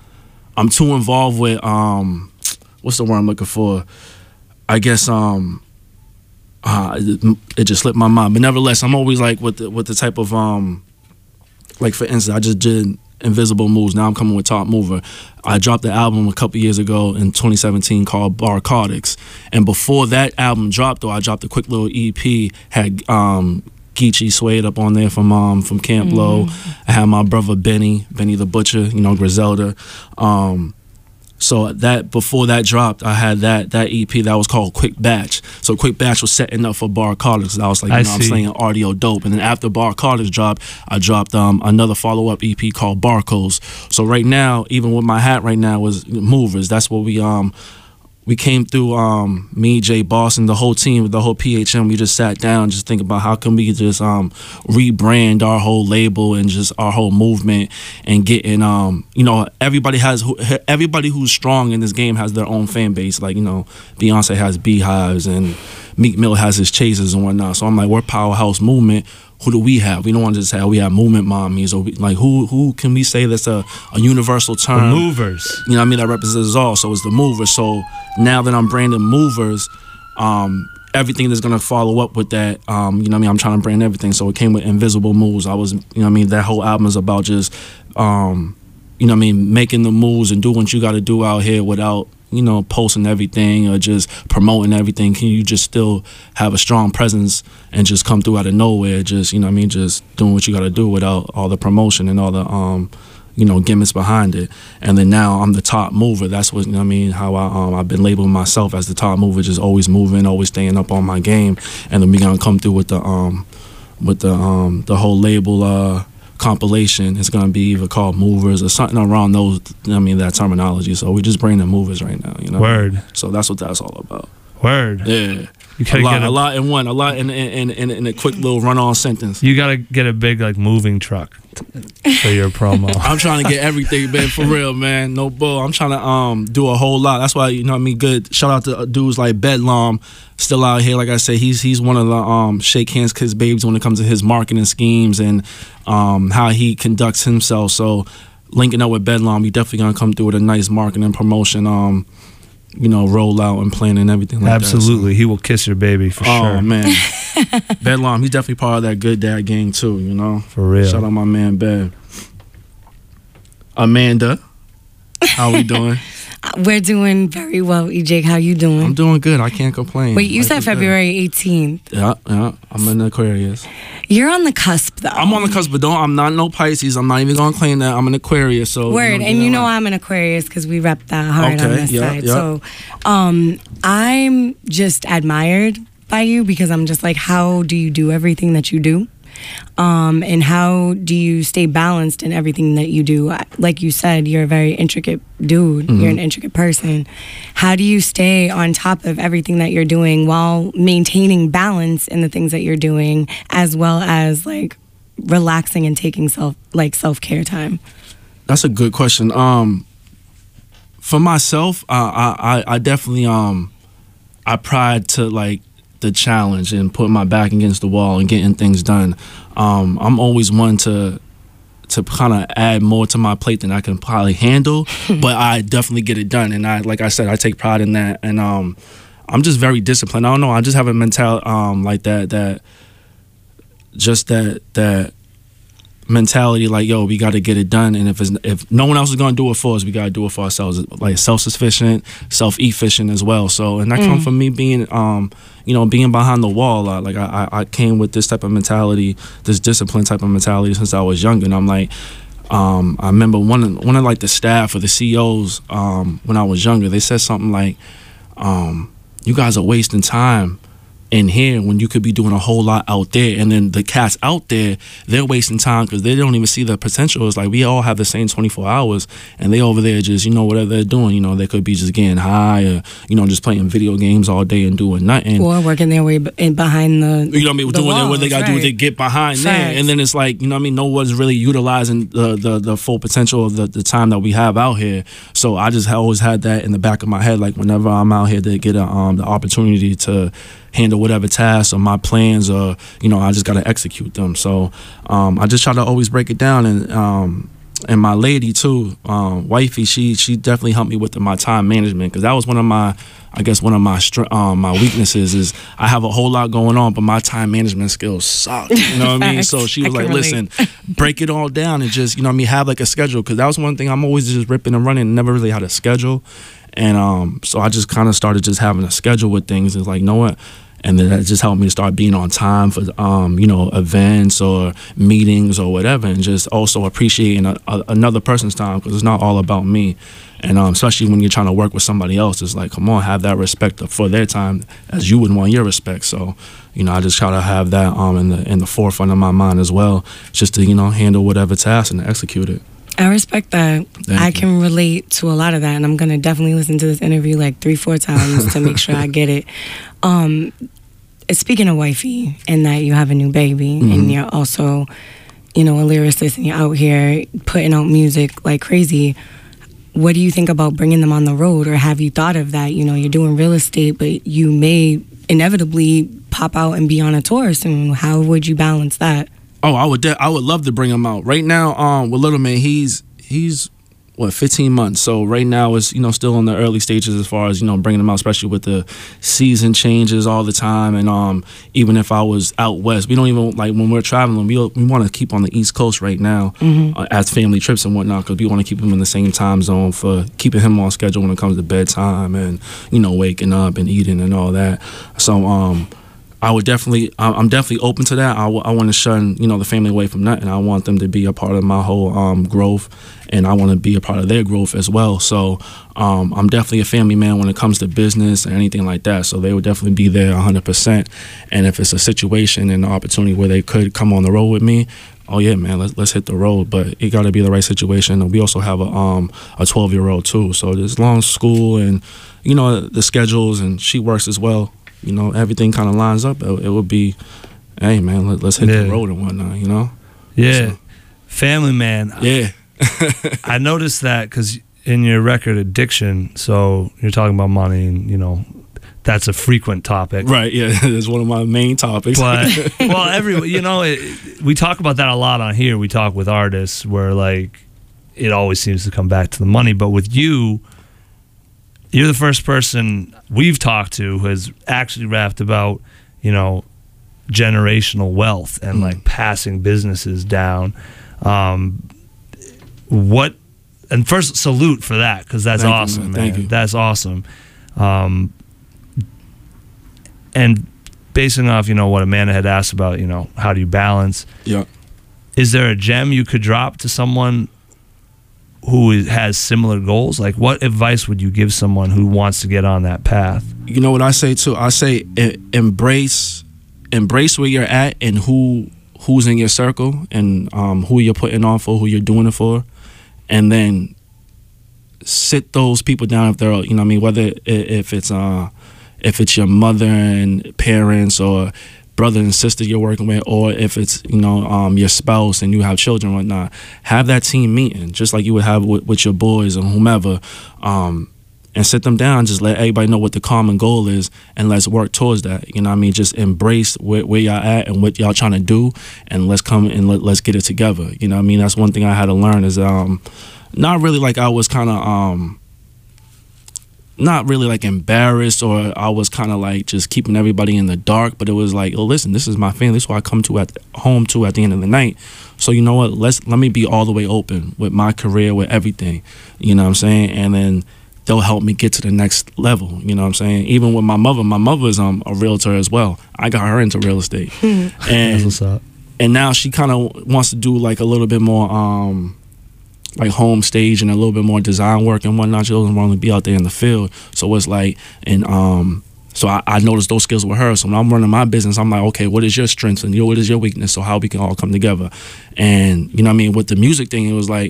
H: I'm too involved with um what's the word I'm looking for? I guess um uh, it, it just slipped my mind. But nevertheless, I'm always like with the, with the type of um like for instance, I just did Invisible Moves. Now I'm coming with Top Mover. I dropped the album a couple years ago in twenty seventeen called Barcardics. And before that album dropped, though, I dropped a quick little E P, had um, Geechee Suede up on there from um, from Camp mm. Low. I had my brother Benny, Benny the Butcher, you know, Griselda. Um, so that before that dropped, I had that that E P that was called Quick Batch. So Quick Batch was setting up for Barcardics. I was like, you
A: I
H: know, I'm
A: see.
H: saying audio dope. And then after Barcardics dropped, I dropped um, another follow up E P called Barcodes. So right now, even with my hat right now is Movers. That's what we um we came through. Um, me, Jay Boston, the whole team, the whole P H M. We just sat down, just think about how can we just um rebrand our whole label and just our whole movement and getting um you know everybody has everybody who's strong in this game has their own fan base. Like you know Beyonce has Beehives and Meek Mill has his Chasers and whatnot. So I'm like, we're Powerhouse Movement. Who do we have? We don't want to just have we have movement mommies or we, like who who can we say that's a, a universal term?
A: The Movers.
H: You know what I mean? That represents us all. So it's the Movers. So now that I'm branding Movers, um, everything that's gonna follow up with that, um, you know what I mean? I'm trying to brand everything. So it came with Invisible Moves. I was, you know what I mean? That whole album is about just um, you know what I mean, making the moves and doing what you got to do out here without, you know, posting everything or just promoting everything? Can you just still have a strong presence and just come through out of nowhere, just, you know what I mean, just doing what you got to do without all the promotion and all the, um, you know, gimmicks behind it? And then now I'm the top mover. That's what, you know what I mean, how I, um, I've been labeling myself as the top mover, just always moving, always staying up on my game. And then we gonna come through with the, um, with the, um, the whole label, uh, compilation. It's gonna be either called Movers or something around those, I mean, that terminology. So we just bring the movers right now, you know.
A: Word.
H: So that's what that's all about.
A: Word.
H: Yeah.
A: You
H: A
A: gotta
H: lot,
A: get
H: a
A: a,
H: lot in one, a lot in in in, in a quick little run-on sentence.
A: you gotta get a big like moving truck for your promo.
H: I'm trying to get everything, man, for real, man. No bull. I'm trying to um do a whole lot. That's why, you know what I mean, good. Shout out to dudes like Bedlam, still out here. Like I said, he's he's one of the um shake hands kiss babes when it comes to his marketing schemes and um how he conducts himself. So linking up with Bedlam, we definitely gonna come through with a nice marketing promotion, um, you know, rollout and plan and everything like
A: Absolutely.
H: that. So.
A: He will kiss your baby for
H: Oh,
A: sure.
H: man. Bedlam, he's definitely part of that good dad gang too, you know?
A: For real.
H: Shout out my man, Bed. Amanda, how we doing?
C: We're doing very well, E J. How you doing?
H: I'm doing good. I can't complain.
C: Wait, you
H: Life
C: said
H: is good.
C: February eighteenth.
H: Yeah, yeah. I'm in Aquarius.
C: You're on the cusp, though.
H: I'm on the cusp, but don't. I'm not no Pisces. I'm not even gonna claim that. I'm an Aquarius. So
C: Word,
H: know,
C: and you know
H: like,
C: I'm an Aquarius because we rep that hard on
H: Okay,
C: this
H: yeah,
C: side.
H: yeah.
C: So, um, I'm just admired by you because I'm just like, how do you do everything that you do? Um, and how do you stay balanced in everything that you do? I- Like you said, you're a very intricate dude.
H: Mm-hmm.
C: You're an intricate person. How do you stay on top of everything that you're doing while maintaining balance in the things that you're doing, as well as like relaxing and taking self like self care time?
H: That's a good question. Um, for myself, uh, I, I I definitely um, I pride to like the challenge and putting my back against the wall and getting things done. Um, I'm always one to to kind of add more to my plate than I can probably handle, but I definitely get it done. And I, like I said, I take pride in that. And um, I'm just very disciplined. I don't know. I just have a mentality um, like that. That just that that. mentality like, yo, we got to get it done, and if it's, if no one else is gonna do it for us, we gotta do it for ourselves. Like self-sufficient, self-efficient as well. So, and that mm. comes from me being, um, you know, being behind the wall a lot. Like I, I came with this type of mentality, this discipline type of mentality since I was younger. And I'm like, um, I remember one of, one of like the staff or the C E Os um, when I was younger, they said something like, um, "You guys are wasting time in here when you could be doing a whole lot out there." And then the cats out there, they're wasting time because they don't even see the potential. It's like we all have the same twenty-four hours, and they over there just, you know, whatever they're doing, you know, they could be just getting high or, you know, just playing video games all day and doing nothing.
C: Or working their way b- in behind the
H: You know what I mean?
C: the
H: Doing
C: walls,
H: what they got to
C: right.
H: do to get behind
C: Facts.
H: there. And then it's like, you know what I mean? No one's really utilizing the, the, the full potential of the, the time that we have out here. So I just always had that in the back of my head. Like whenever I'm out here to get a, um, the opportunity to handle whatever tasks or my plans, or, you know, I just got to execute them. So um, I just try to always break it down. And um, and my lady too, um, wifey, she she definitely helped me with the, my time management, because that was one of my, I guess one of my str- um, my weaknesses is I have a whole lot going on, but my time management skills suck. You know what I mean? So she was
C: I
H: like,
C: can
H: listen, break it all down and just, you know what I mean, have like a schedule, because that was one thing I'm always just ripping and running and never really had a schedule. And um, so I just kind of started just having a schedule with things. It's like, you know what? And then that just helped me to start being on time for, um, you know, events or meetings or whatever, and just also appreciating a, a, another person's time, because it's not all about me. And um, especially when you're trying to work with somebody else, it's like, come on, have that respect for their time as you would want your respect. So, you know, I just try to have that um, in the in the forefront of my mind as well, just to, you know, handle whatever task and execute it.
C: I respect that.
H: Thank
C: I
H: you.
C: can relate to a lot of that, and I'm gonna definitely listen to this interview like three, four times to make sure I get it. Um, speaking of wifey, and that you have a new baby,
H: Mm-hmm.
C: and you're also, you know, a lyricist, and you're out here putting out music like crazy. What do you think about bringing them on the road, or have you thought of that? You know, you're doing real estate, but you may inevitably pop out and be on a tour soon. How would you balance that?
H: Oh, I would de- I would love to bring him out. Right now, um, with Little Man, he's he's what, fifteen months. So right now it's, you know, still in the early stages as far as, you know, bringing them out, especially with the season changes all the time. And um, even if I was out west, we don't even, like when we're traveling, we we want to keep on the East Coast right now mm-hmm. uh, as family trips and whatnot, because we want to keep him in the same time zone for keeping him on schedule when it comes to bedtime and, you know, waking up and eating and all that. So um, I would definitely, I'm definitely open to that. I, w- I want to shun, you know, the family away from nothing. I want them to be a part of my whole um, growth, and I want to be a part of their growth as well. So um, I'm definitely a family man when it comes to business and anything like that. So they would definitely be there one hundred percent. And if it's a situation and an opportunity where they could come on the road with me, oh yeah, man, let's let's hit the road. But it got to be the right situation. And we also have a um a twelve year old too. So as long as school and, you know, the schedules, and she works as well, you know, everything kind of lines up. It, it would be, hey man, let, let's hit yeah. the road and whatnot, you know?
A: Yeah.
H: So,
A: family man.
H: Yeah.
A: I noticed that because in your record, Addiction, so you're talking about money, and, you know, that's a frequent topic.
H: Right, yeah, that's one of my main topics.
A: But, well, every, you know, it, we talk about that a lot on here. We talk with artists where, like, it always seems to come back to the money. But with you, you're the first person we've talked to who has actually rapped about, you know, generational wealth and, mm. like, passing businesses down. Um, what, and first, salute for that, because that's
H: Thank
A: awesome,
H: you, man.
A: man.
H: Thank you.
A: That's awesome. Um, and basing off, you know, what Amanda had asked about, you know, how do you balance?
H: Yeah.
A: Is there a gem you could drop to someone who is, has similar goals? Like, what advice would you give someone who wants to get on that path?
H: You know what I say too? I say e- embrace, embrace where you're at and who who's in your circle, and um, who you're putting on for, who you're doing it for, and then sit those people down if they're, you know what I mean, whether if it's uh if it's your mother and parents or brother and sister you're working with, or if it's, you know, um, your spouse and you have children and whatnot, have that team meeting just like you would have with, with your boys or whomever, um, and sit them down, just let everybody know what the common goal is, and let's work towards that. You know what I mean? Just embrace where, where y'all at and what y'all trying to do, and let's come and let, let's get it together. You know what I mean? That's one thing I had to learn is um, not really like I was kind of... Um, not really like embarrassed, or I was kind of like just keeping everybody in the dark, but it was like, oh, listen, this is my family. This is what I come to at home to at the end of the night. So you know what? Let's let me be all the way open with my career, with everything. You know what I'm saying? And then they'll help me get to the next level. You know what I'm saying? Even with my mother, my mother's um, a realtor as well. I got her into real estate, and
A: That's what's up.
H: And now she kind of wants to do like a little bit more. Um, like home stage and a little bit more design work and whatnot. She doesn't want to be out there in the field. So it's like, and um, so I, I noticed those skills with her. So when I'm running my business, I'm like, okay, what is your strengths and what is your weakness? So how we can all come together. And you know what I mean? With the music thing, it was like,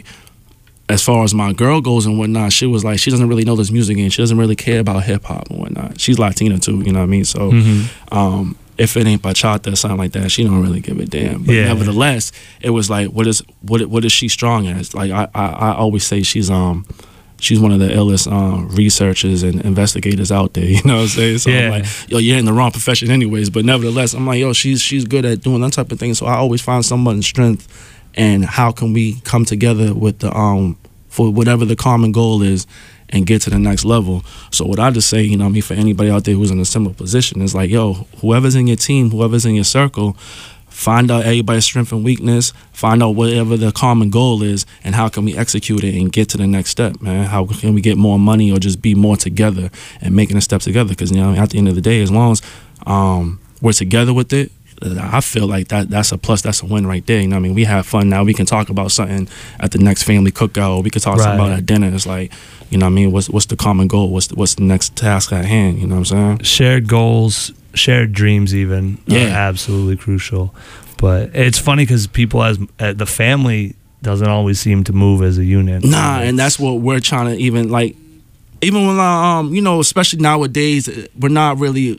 H: as far as my girl goes and whatnot, she was like, she doesn't really know this music and she doesn't really care about hip hop and whatnot. She's Latina too, you know what I mean? So, mm-hmm. um, if it ain't bachata or something like that, she don't really give a damn. But yeah. nevertheless, it was like, what is what what is she strong at? Like I, I, I always say she's um she's one of the illest um, researchers and investigators out there. You know what I'm saying? So yeah. I'm like, yo, you're in the wrong profession anyways. But nevertheless, I'm like, yo, she's she's good at doing that type of thing. So I always find someone's strength, and how can we come together with the um for whatever the common goal is, and get to the next level. So what I just say, you know what I mean, for anybody out there who's in a similar position, is like, yo, whoever's in your team, whoever's in your circle, find out everybody's strength and weakness, find out whatever the common goal is, and how can we execute it and get to the next step, man? How can we get more money or just be more together and making a step together? Because, you know, at the end of the day, as long as um, we're together with it, I feel like that that's a plus, that's a win right there. You know what I mean? We have fun now. We can talk about something at the next family cookout, or we could talk right. something about at dinner. It's like, you know what I mean? What's what's the common goal? What's the, what's the next task at hand? You know what I'm saying?
A: Shared goals, shared dreams even
H: yeah.
A: are absolutely crucial. But it's funny because people, as uh, the family doesn't always seem to move as a unit.
H: Nah, and that's what we're trying to even, like, even when, I, um, you know, especially nowadays, we're not really...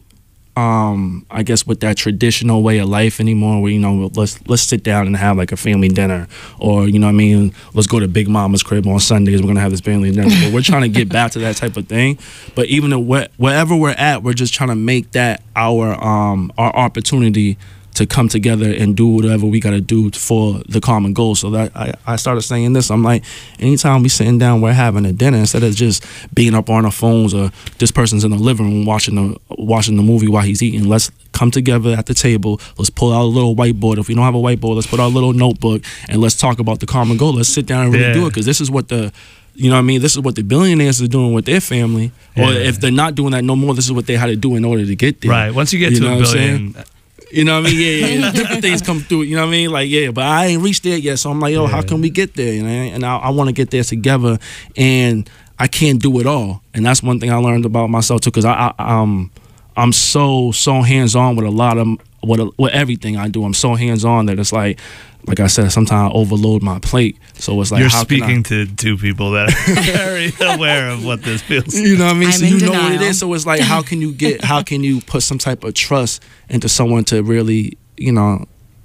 H: Um, I guess with that traditional way of life anymore, where, you know, let's let's sit down and have like a family dinner, or, you know what I mean, let's go to Big Mama's crib on Sundays, we're gonna have this family dinner. But we're trying to get back to that type of thing. But even wherever we're at, we're just trying to make that our um our opportunity to come together and do whatever we got to do for the common goal. So that I, I started saying this. I'm like, anytime we sitting down, we're having a dinner instead of just being up on our phones or this person's in the living room watching the watching the movie while he's eating. Let's come together at the table. Let's pull out a little whiteboard. If we don't have a whiteboard, let's put out a little notebook and let's talk about the common goal. Let's sit down and really
A: yeah.
H: do it, because this is what the You know what I mean? This is what the billionaires are doing with their family.
A: Yeah.
H: Or if they're not doing that no more, this is what they had to do in order to get there.
A: Right. Once you get
H: you
A: to a billion.
H: You know what I mean? Yeah, yeah. Different things come through. You know what I mean? Like, yeah, but I ain't reached there yet. So I'm like, yo,
A: yeah.
H: how can we get there? You know? And I, I want to get there together. And I can't do it all. And that's one thing I learned about myself too, because I, I, um, I'm so, so hands-on with a lot of, with, a, with everything I do. I'm so hands-on that it's like, like I said, sometimes I overload my plate. So it's like,
A: you're
H: how
A: speaking
H: can I,
A: to two people that are very aware of what this feels.
H: You know what I mean?
C: I'm
H: so
C: in
H: you
C: denial.
H: know what it is. So it's like, how can you get, how can you put some type of trust into someone to really, you know,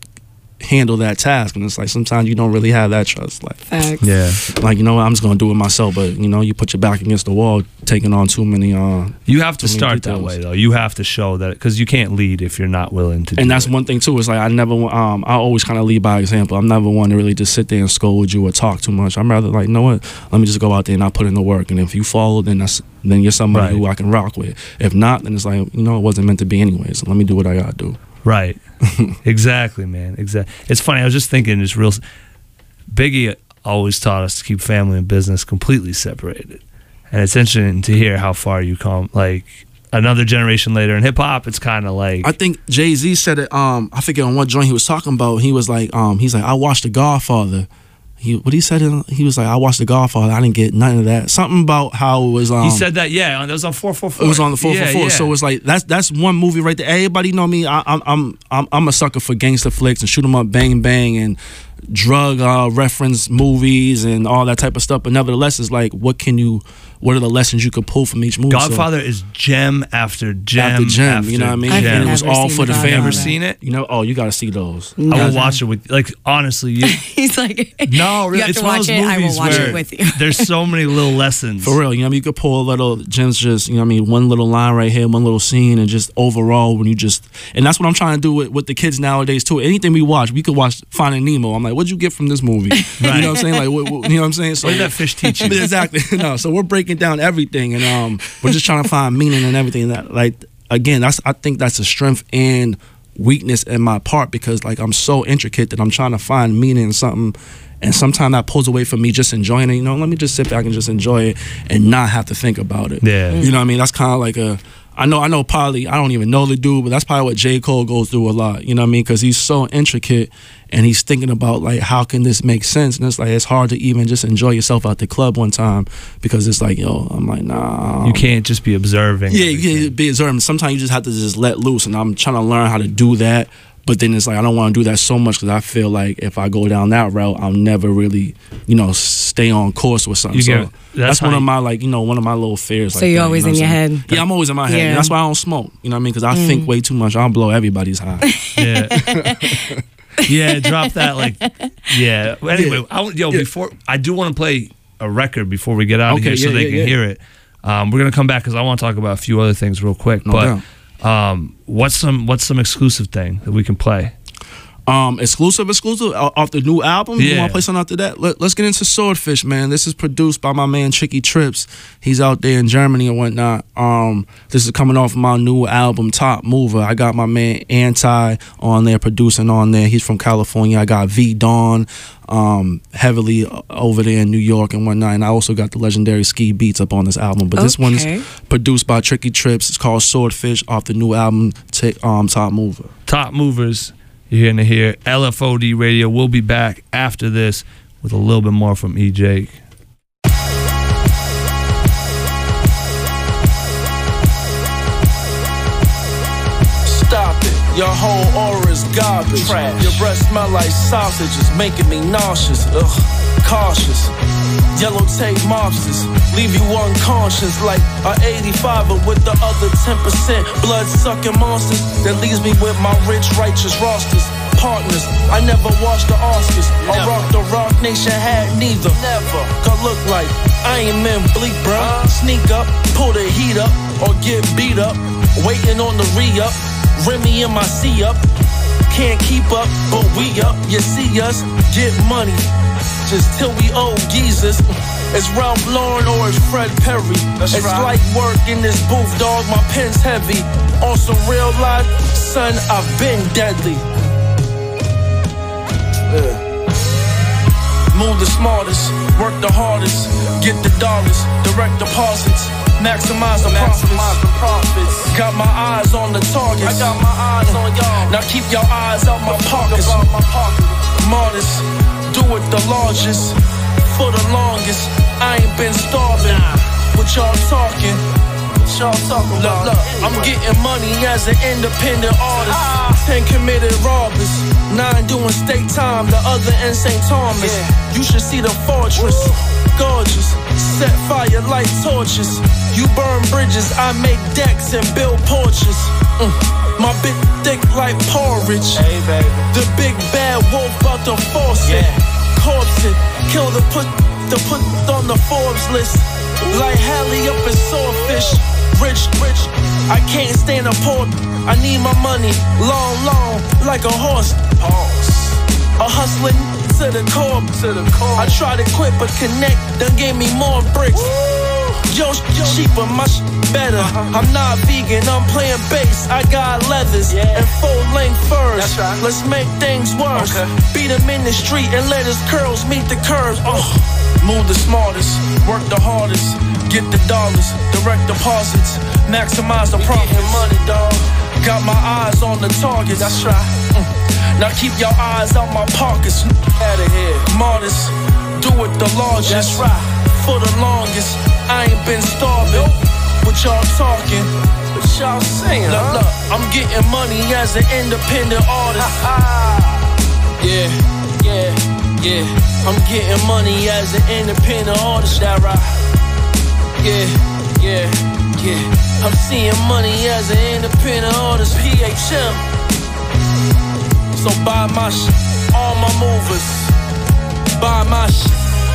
H: handle that task? And it's like, sometimes you don't really have that trust. Like,
C: Facts.
A: Yeah.
H: like, you know what, I'm just gonna do it myself. But you know, you put your back against the wall, taking on too many. Uh,
A: You have to
H: too many
A: start that
H: details.
A: way, though. You have to show that, because you can't lead if you're not willing to.
H: And
A: do
H: that's
A: it.
H: one thing too. Is like I never, um, I always kind of lead by example. I'm never one to really just sit there and scold you or talk too much. I'm rather like, you know what? Let me just go out there and I put in the work. And if you follow, then that's then you're somebody
A: Right.
H: who I can rock with. If not, then it's like, you know, it wasn't meant to be anyway. So let me do what I gotta do.
A: Right. Exactly, man. Exactly. It's funny. I was just thinking, it's real. Biggie always taught us to keep family and business completely separated, and it's interesting to hear how far you come. Like another generation later in hip hop, it's kind of like
H: I think Jay-Z said it. Um, I forget on what joint he was talking about. He was like, um, he's like, I watched The Godfather. He what he said. He was like, I watched The Godfather. I didn't get none of that. Something about how it was. Um,
A: he said that. Yeah, that was on four four four.
H: It was on the four
A: yeah,
H: four four.
A: yeah.
H: So it's like that's that's one movie right there. Everybody know me. I, I'm I'm I'm I'm a sucker for gangster flicks and shoot 'em up, bang bang, and drug uh, reference movies and all that type of stuff. But nevertheless, it's like, what can you? What are the lessons you could pull from each movie?
A: Godfather so, is gem after gem
H: after gem.
A: After
H: you know what I mean?
C: I've
H: And it was
C: never
H: all
C: seen
H: for the
C: The
H: family.
A: Never
C: Godfather.
A: seen it?
H: You know? Oh, you got to see those.
A: I will
C: Never.
A: watch it with. Like honestly, you.
C: He's like,
A: No, really,
C: you have
A: it's
C: to
A: one of
C: watch
A: those
C: it. I will
A: movies
C: watch
A: where
C: it with you.
A: there's so many little lessons.
H: For real, you know what I mean? You could pull a little gems, just, you know what I mean, one little line right here, one little scene, and just overall when you just, and that's what I'm trying to do with, with the kids nowadays too. Anything we watch, we could watch Finding Nemo. I'm like, what'd you get from this movie?
A: Right.
H: You know what I'm saying? Like, what, what, you know what I'm saying? So
A: What did that fish teach you?
H: Exactly. No, so we're breaking down everything, and um, we're just trying to find meaning in everything. That, like, again, that's I think that's a strength and weakness in my part, because like I'm so intricate that I'm trying to find meaning in something. And sometimes that pulls away from me just enjoying it. You know, let me just sit back and just enjoy it and not have to think about it.
A: Yeah.
H: You know what I mean? That's kind of like a, I know, I know probably, I don't even know the dude, but that's probably what J. Cole goes through a lot. You know what I mean? Because he's so intricate and he's thinking about like, how can this make sense? And it's like, it's hard to even just enjoy yourself at the club one time, because it's like, yo, I'm like, nah.
A: You can't just be observing.
H: Yeah, you
A: everything.
H: can't be observing. Sometimes you just have to just let loose. And I'm trying to learn how to do that. But then it's like, I don't want to do that so much, because I feel like if I go down that route, I'll never really, you know, stay on course with something.
A: You
H: So
A: get-
H: that's,
A: that's
H: one
A: how
H: of
A: you-
H: my, like, you know, one of my little fears.
C: So
H: like
C: you're
H: that,
C: always
H: you know
C: in
H: what
C: your
H: I'm saying?
C: head.
H: Yeah, I'm always in my head.
C: Yeah.
H: And that's why I don't smoke. You know what I mean? Because I think way too much. I'll blow everybody's high.
A: Yeah. Yeah, drop that like yeah. Anyway,
H: Yeah.
A: I, yo,
H: Yeah.
A: before I do want to play a record before we get out of
H: Okay,
A: here so
H: yeah,
A: they
H: yeah,
A: can
H: yeah.
A: hear it. Um, we're gonna come back because I want to talk about a few other things real quick.
H: No
A: but
H: doubt.
A: um, what's some what's some exclusive thing that we can play?
H: Um, exclusive, exclusive o- off the new album. You
A: Yeah.
H: want to play something after that? Let, let's get into Swordfish, man. This is produced by my man Tricky Trips. He's out there in Germany and whatnot. Um, this is coming off my new album, Top Mover. I got my man Anti on there producing on there. He's from California. I got V Dawn, um, heavily over there in New York and whatnot. And I also got the legendary Ski Beats up on this album. But this one's
C: Okay.
H: produced by Tricky Trips. It's called Swordfish off the new album, t- um, Top Mover.
A: Top movers. You're hearing it here. L F O D Radio. We'll be back after this with a little bit more from E. Jake.
G: Stop it. Your whole aura's garbage. Trash. Your breath smell like sausages, making me nauseous. Ugh, cautious. Yellow tape mobsters leave you unconscious like a eighty-fiver with the other ten percent blood-sucking monsters that leaves me with my rich, righteous rosters. Partners, I never watched the Oscars or rock the Rock Nation hat neither. Never. Cause look like I ain't men bleak, bruh. Sneak up, pull the heat up, or get beat up. Waiting on the re-up. Remy in my C up.
H: can't keep up, but we up. You see us get money just till we owe geezers. It's Ralph Lauren or it's Fred Perry. That's it's right. Like work in this booth, dog. My pen's heavy. On some real life, son, I've been deadly. Yeah. Move the smartest, work the hardest, get the dollars, direct deposits, maximize the profits. Maximize the profits. Got my eyes on the targets. I got my eyes on y'all. Now keep your eyes out my pockets. About my pocket. Modest, do it the largest, for the longest. I ain't been starving. What y'all talking? What y'all talking about? Look, look, I'm getting money as an independent artist. Ah. Ten committed robbers, nine doing state time, the other in Saint Thomas. Yeah. You should see the fortress. Woo. Gorgeous, set fire like torches. You burn bridges, I make decks and build porches. Mm. My bit thick like porridge. Hey, baby. The big bad wolf about to force it. Yeah. Corpse it, kill the put, the put on the Forbes list. Like Hallie up in Swordfish. Rich, rich, I can't stand a poor. I need my money, long, long, like a horse. Horse. A hustling to the core, to the core. I try to quit, but Connect done gave me more bricks. Woo. Yo, cheaper, my sh better. Uh-huh. I'm not vegan, I'm playing bass. I got leathers yeah. and full length furs. That's right. Let's make things worse. Okay. Beat him in the street and let his curls meet the curves. Oh. Move the smartest, work the hardest, get the dollars, direct deposits, maximize the profits. Money, dog. Got my eyes on the targets. That's right. Mm. Now keep your eyes out my pockets. Out of here. Modest, do it the largest. That's right. For the longest, I ain't been starving. What y'all talking? What y'all saying? Look, huh? look, I'm getting money as an independent artist. yeah, yeah, yeah. I'm getting money as an independent artist. That right? Yeah, yeah, yeah. I'm seeing money as an independent artist. P H M. So buy my shit, all my movers. Buy my shit.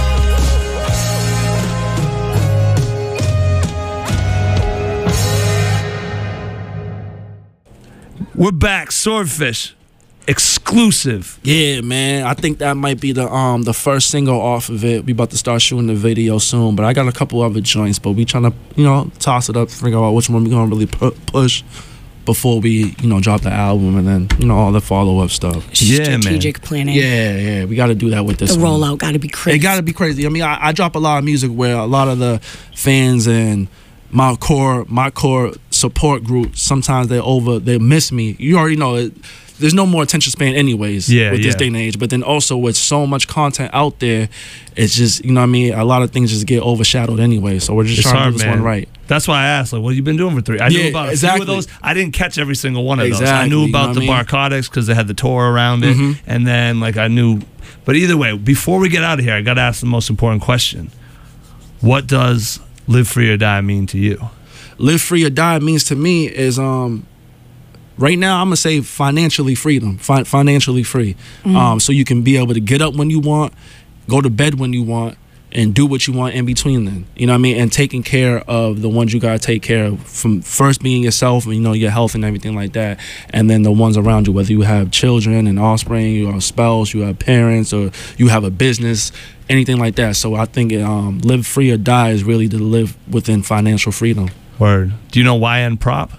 A: We're back, Swordfish, exclusive.
I: Yeah, man. I think that might be the um the first single off of it. We about to start shooting the video soon, but I got a couple other joints. But we trying to you know toss it up, figure out which one we gonna really pu push before we you know drop the album, and then you know all the follow up stuff.
C: Yeah, strategic man. planning.
I: Yeah, yeah. We got to do that with this.
C: The
I: one.
C: rollout got to be crazy.
I: It got to be crazy. I mean, I, I drop a lot of music where a lot of the fans and my core my core support group, sometimes they over they miss me. You already know it, there's no more attention span anyways
A: yeah,
I: with
A: yeah.
I: this day and age, but then also with so much content out there, it's just you know what I mean, a lot of things just get overshadowed anyway, so we're just
A: it's
I: trying
A: hard,
I: to do this
A: man.
I: one right.
A: That's why I asked, like, what have you been doing for three? I
I: yeah,
A: knew about a
I: exactly.
A: few of those. I didn't catch every single one of
I: exactly.
A: those. I knew about
I: you know
A: the
I: I mean?
A: Barcotics because they had the tour around it,
I: mm-hmm.
A: and then like I knew, but either way, before we get out of here, I got to ask the most important question: what does Live Free or Die mean to you?
I: Live free or die means to me is um right now I'm gonna say financially freedom, fi financially free, mm-hmm. um so you can be able to get up when you want, go to bed when you want, and do what you want in between then, you know what I mean, and taking care of the ones you gotta take care of, from first being yourself and you know your health and everything like that, and then the ones around you, whether you have children and offspring, you have a spouse, you have parents, or you have a business, anything like that. So I think um live free or die is really to live within financial freedom.
A: Word. Do you know Y N Prop?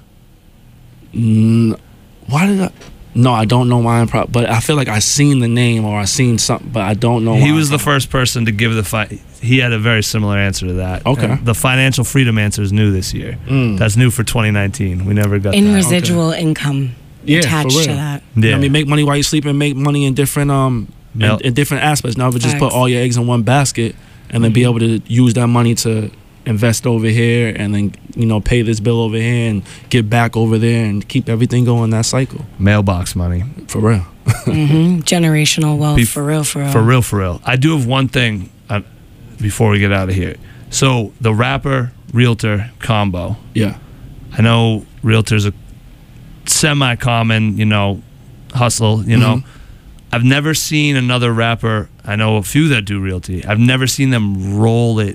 I: Mm, why did I? No, I don't know Y N Prop, but I feel like I seen the name or I seen something, but I don't know.
A: He was the first person to give the fi he had a very similar answer to that.
I: Okay.
A: And the financial freedom answer is new this year.
I: Mm.
A: That's new for twenty nineteen. We never got
C: in
A: that.
C: residual
A: okay.
C: income
I: yeah,
C: attached
I: for real.
C: to that.
A: Yeah.
I: You know I mean, make money while you sleep and make money in different um in, in different aspects. Now, but just put all your eggs in one basket and then mm-hmm. be able to use that money to invest over here and then you know pay this bill over here and get back over there and keep everything going, that cycle.
A: Mailbox money.
I: For real.
C: mm-hmm. Generational wealth.
A: Bef
C: for real, for real.
A: For real, for real. I do have one thing uh, before we get out of here. So the rapper realtor combo.
I: Yeah.
A: I know realtor's a semi-common, you know, hustle, you know.
I: Mm-hmm.
A: I've never seen another rapper, I know a few that do realty, I've never seen them roll it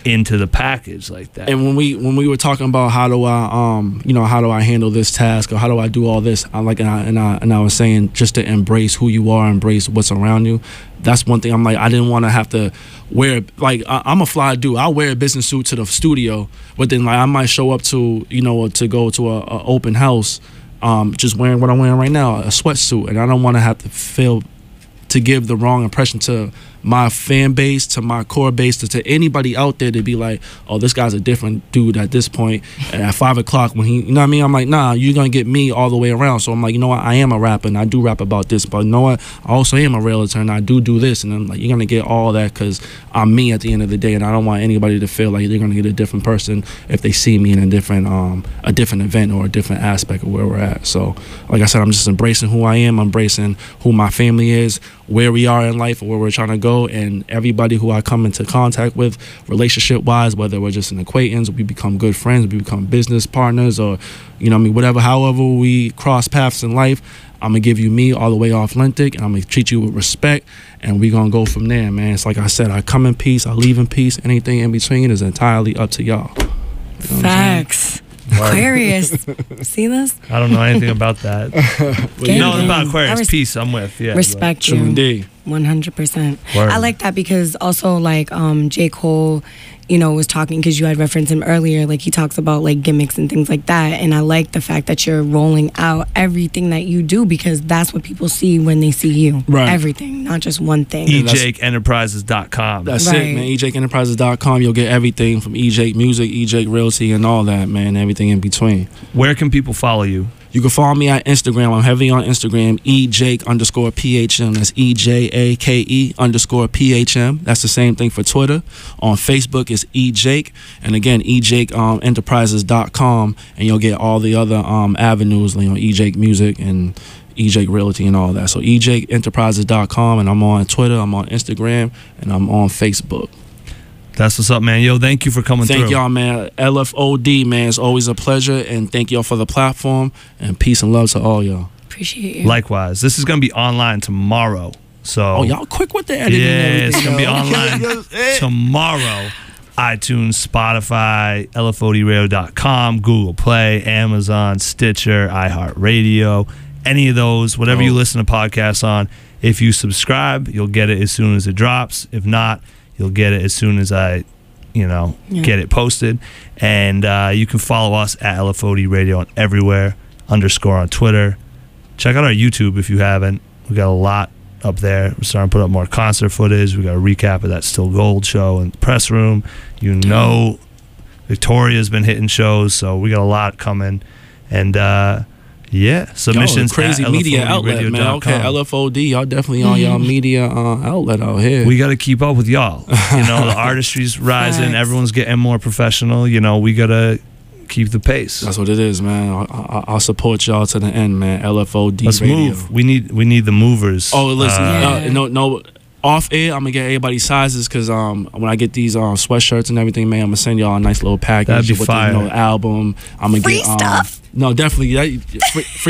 A: into the package like that.
I: And when we when we were talking about how do I um you know how do I handle this task or how do I do all this, I like and I and I, and I was saying just to embrace who you are, embrace what's around you. That's one thing I'm like I didn't want to have to wear like I, I'm a fly dude. I'll wear a business suit to the studio, but then like I might show up to you know to go to a, a open house, um just wearing what I'm wearing right now, a sweatsuit, and I don't want to have to feel to give the wrong impression to my fan base, to my core base, to, to anybody out there to be like, oh, this guy's a different dude at this point. And at five o'clock when he, you know what I mean? I'm like, nah, you're going to get me all the way around. So I'm like, you know what? I am a rapper and I do rap about this. But you know what? I also am a realtor and I do do this. And I'm like, you're going to get all that because I'm me at the end of the day. And I don't want anybody to feel like they're going to get a different person if they see me in a different, um, a different event or a different aspect of where we're at. So like I said, I'm just embracing who I am, embracing who my family is, where we are in life or where we're trying to go, and everybody who I come into contact with relationship wise, whether we're just an acquaintance, we become good friends, we become business partners, or you know what I mean, whatever, however we cross paths in life, I'm gonna give you me all the way authentic and I'm gonna treat you with respect and we're gonna go from there, man. It's like I said, I come in peace, I leave in peace, anything in between is entirely up to y'all. You know
C: Facts. Aquarius. See this?
A: I don't know anything about that. You know about Aquarius.
C: res-
A: Peace, I'm with. Yeah.
C: Respect
I: True
C: you.
I: indeed.
C: one hundred percent.
A: Word.
C: I like that because also like um, J. Cole, you know, was talking because you had referenced him earlier. Like he talks about like gimmicks and things like that. And I like the fact that you're rolling out everything that you do because that's what people see when they see you.
I: Right.
C: Everything, not just one thing.
A: E Jake Enterprises dot com.
I: That's
C: Right.
I: it, man. E Jake Enterprises dot com. You'll get everything from E Jake Music, E Jake Realty, and all that, man. Everything in between.
A: Where can people follow you?
I: You can follow me on Instagram. I'm heavy on Instagram. E Jake underscore P H M. That's E J A K E underscore P H M. That's the same thing for Twitter. On Facebook, it's E Jake. And again, E Jake um, Enterprises dot com. And you'll get all the other um, avenues, you know, E Jake Music and E Jake Realty and all that. So E Jake Enterprises dot com. And I'm on Twitter, I'm on Instagram, and I'm on Facebook.
A: That's what's up, man. Yo, thank you for coming
I: Thank
A: through.
I: y'all, man. L F O D, man. It's always a pleasure. And thank y'all for the platform. And peace and love to all y'all.
C: Appreciate you.
A: Likewise. This is going to be online tomorrow. So
I: Oh, y'all quick with the editing
A: yeah,
I: and
A: it's
I: everything.
A: going to be
I: yo.
A: online tomorrow. iTunes, Spotify, L F O D radio dot com, Google Play, Amazon, Stitcher, iHeartRadio, any of those, whatever
I: Oh.
A: you listen to podcasts on. If you subscribe, you'll get it as soon as it drops. If not, you'll get it as soon as I, you know,
C: Yeah.
A: get it posted. And uh, you can follow us at L F O D Radio on everywhere, underscore on Twitter. Check out our YouTube if you haven't. We got a lot up there. We're starting to put up more concert footage. We got a recap of that Still Gold show in the press room. You know, Victoria's been hitting shows, so we got a lot coming. And uh, yeah, submissions
I: Yo, crazy
A: at
I: media
A: L F O D radio
I: outlet, man.
A: dot com.
I: Okay, L F O D, y'all definitely on y'all media uh, outlet out here.
A: We got to keep up with y'all. You know, the artistry's rising.
C: Facts.
A: Everyone's getting more professional. You know, we got to keep the pace.
I: That's what it is, man. I, I, I'll support y'all to the end, man. L F O D
A: Let's
I: Radio.
A: move. We need we need the movers.
I: Oh, listen,
A: Uh,
C: Yeah.
I: uh, no, no. Off air, I'm gonna get everybody's sizes because um when I get these um sweatshirts and everything, man, I'm gonna send y'all a nice little package
A: That'd be
I: with
A: fire.
I: the you know, album. I'm gonna
C: Free
I: get um,
C: stuff.
I: No, definitely that, free, free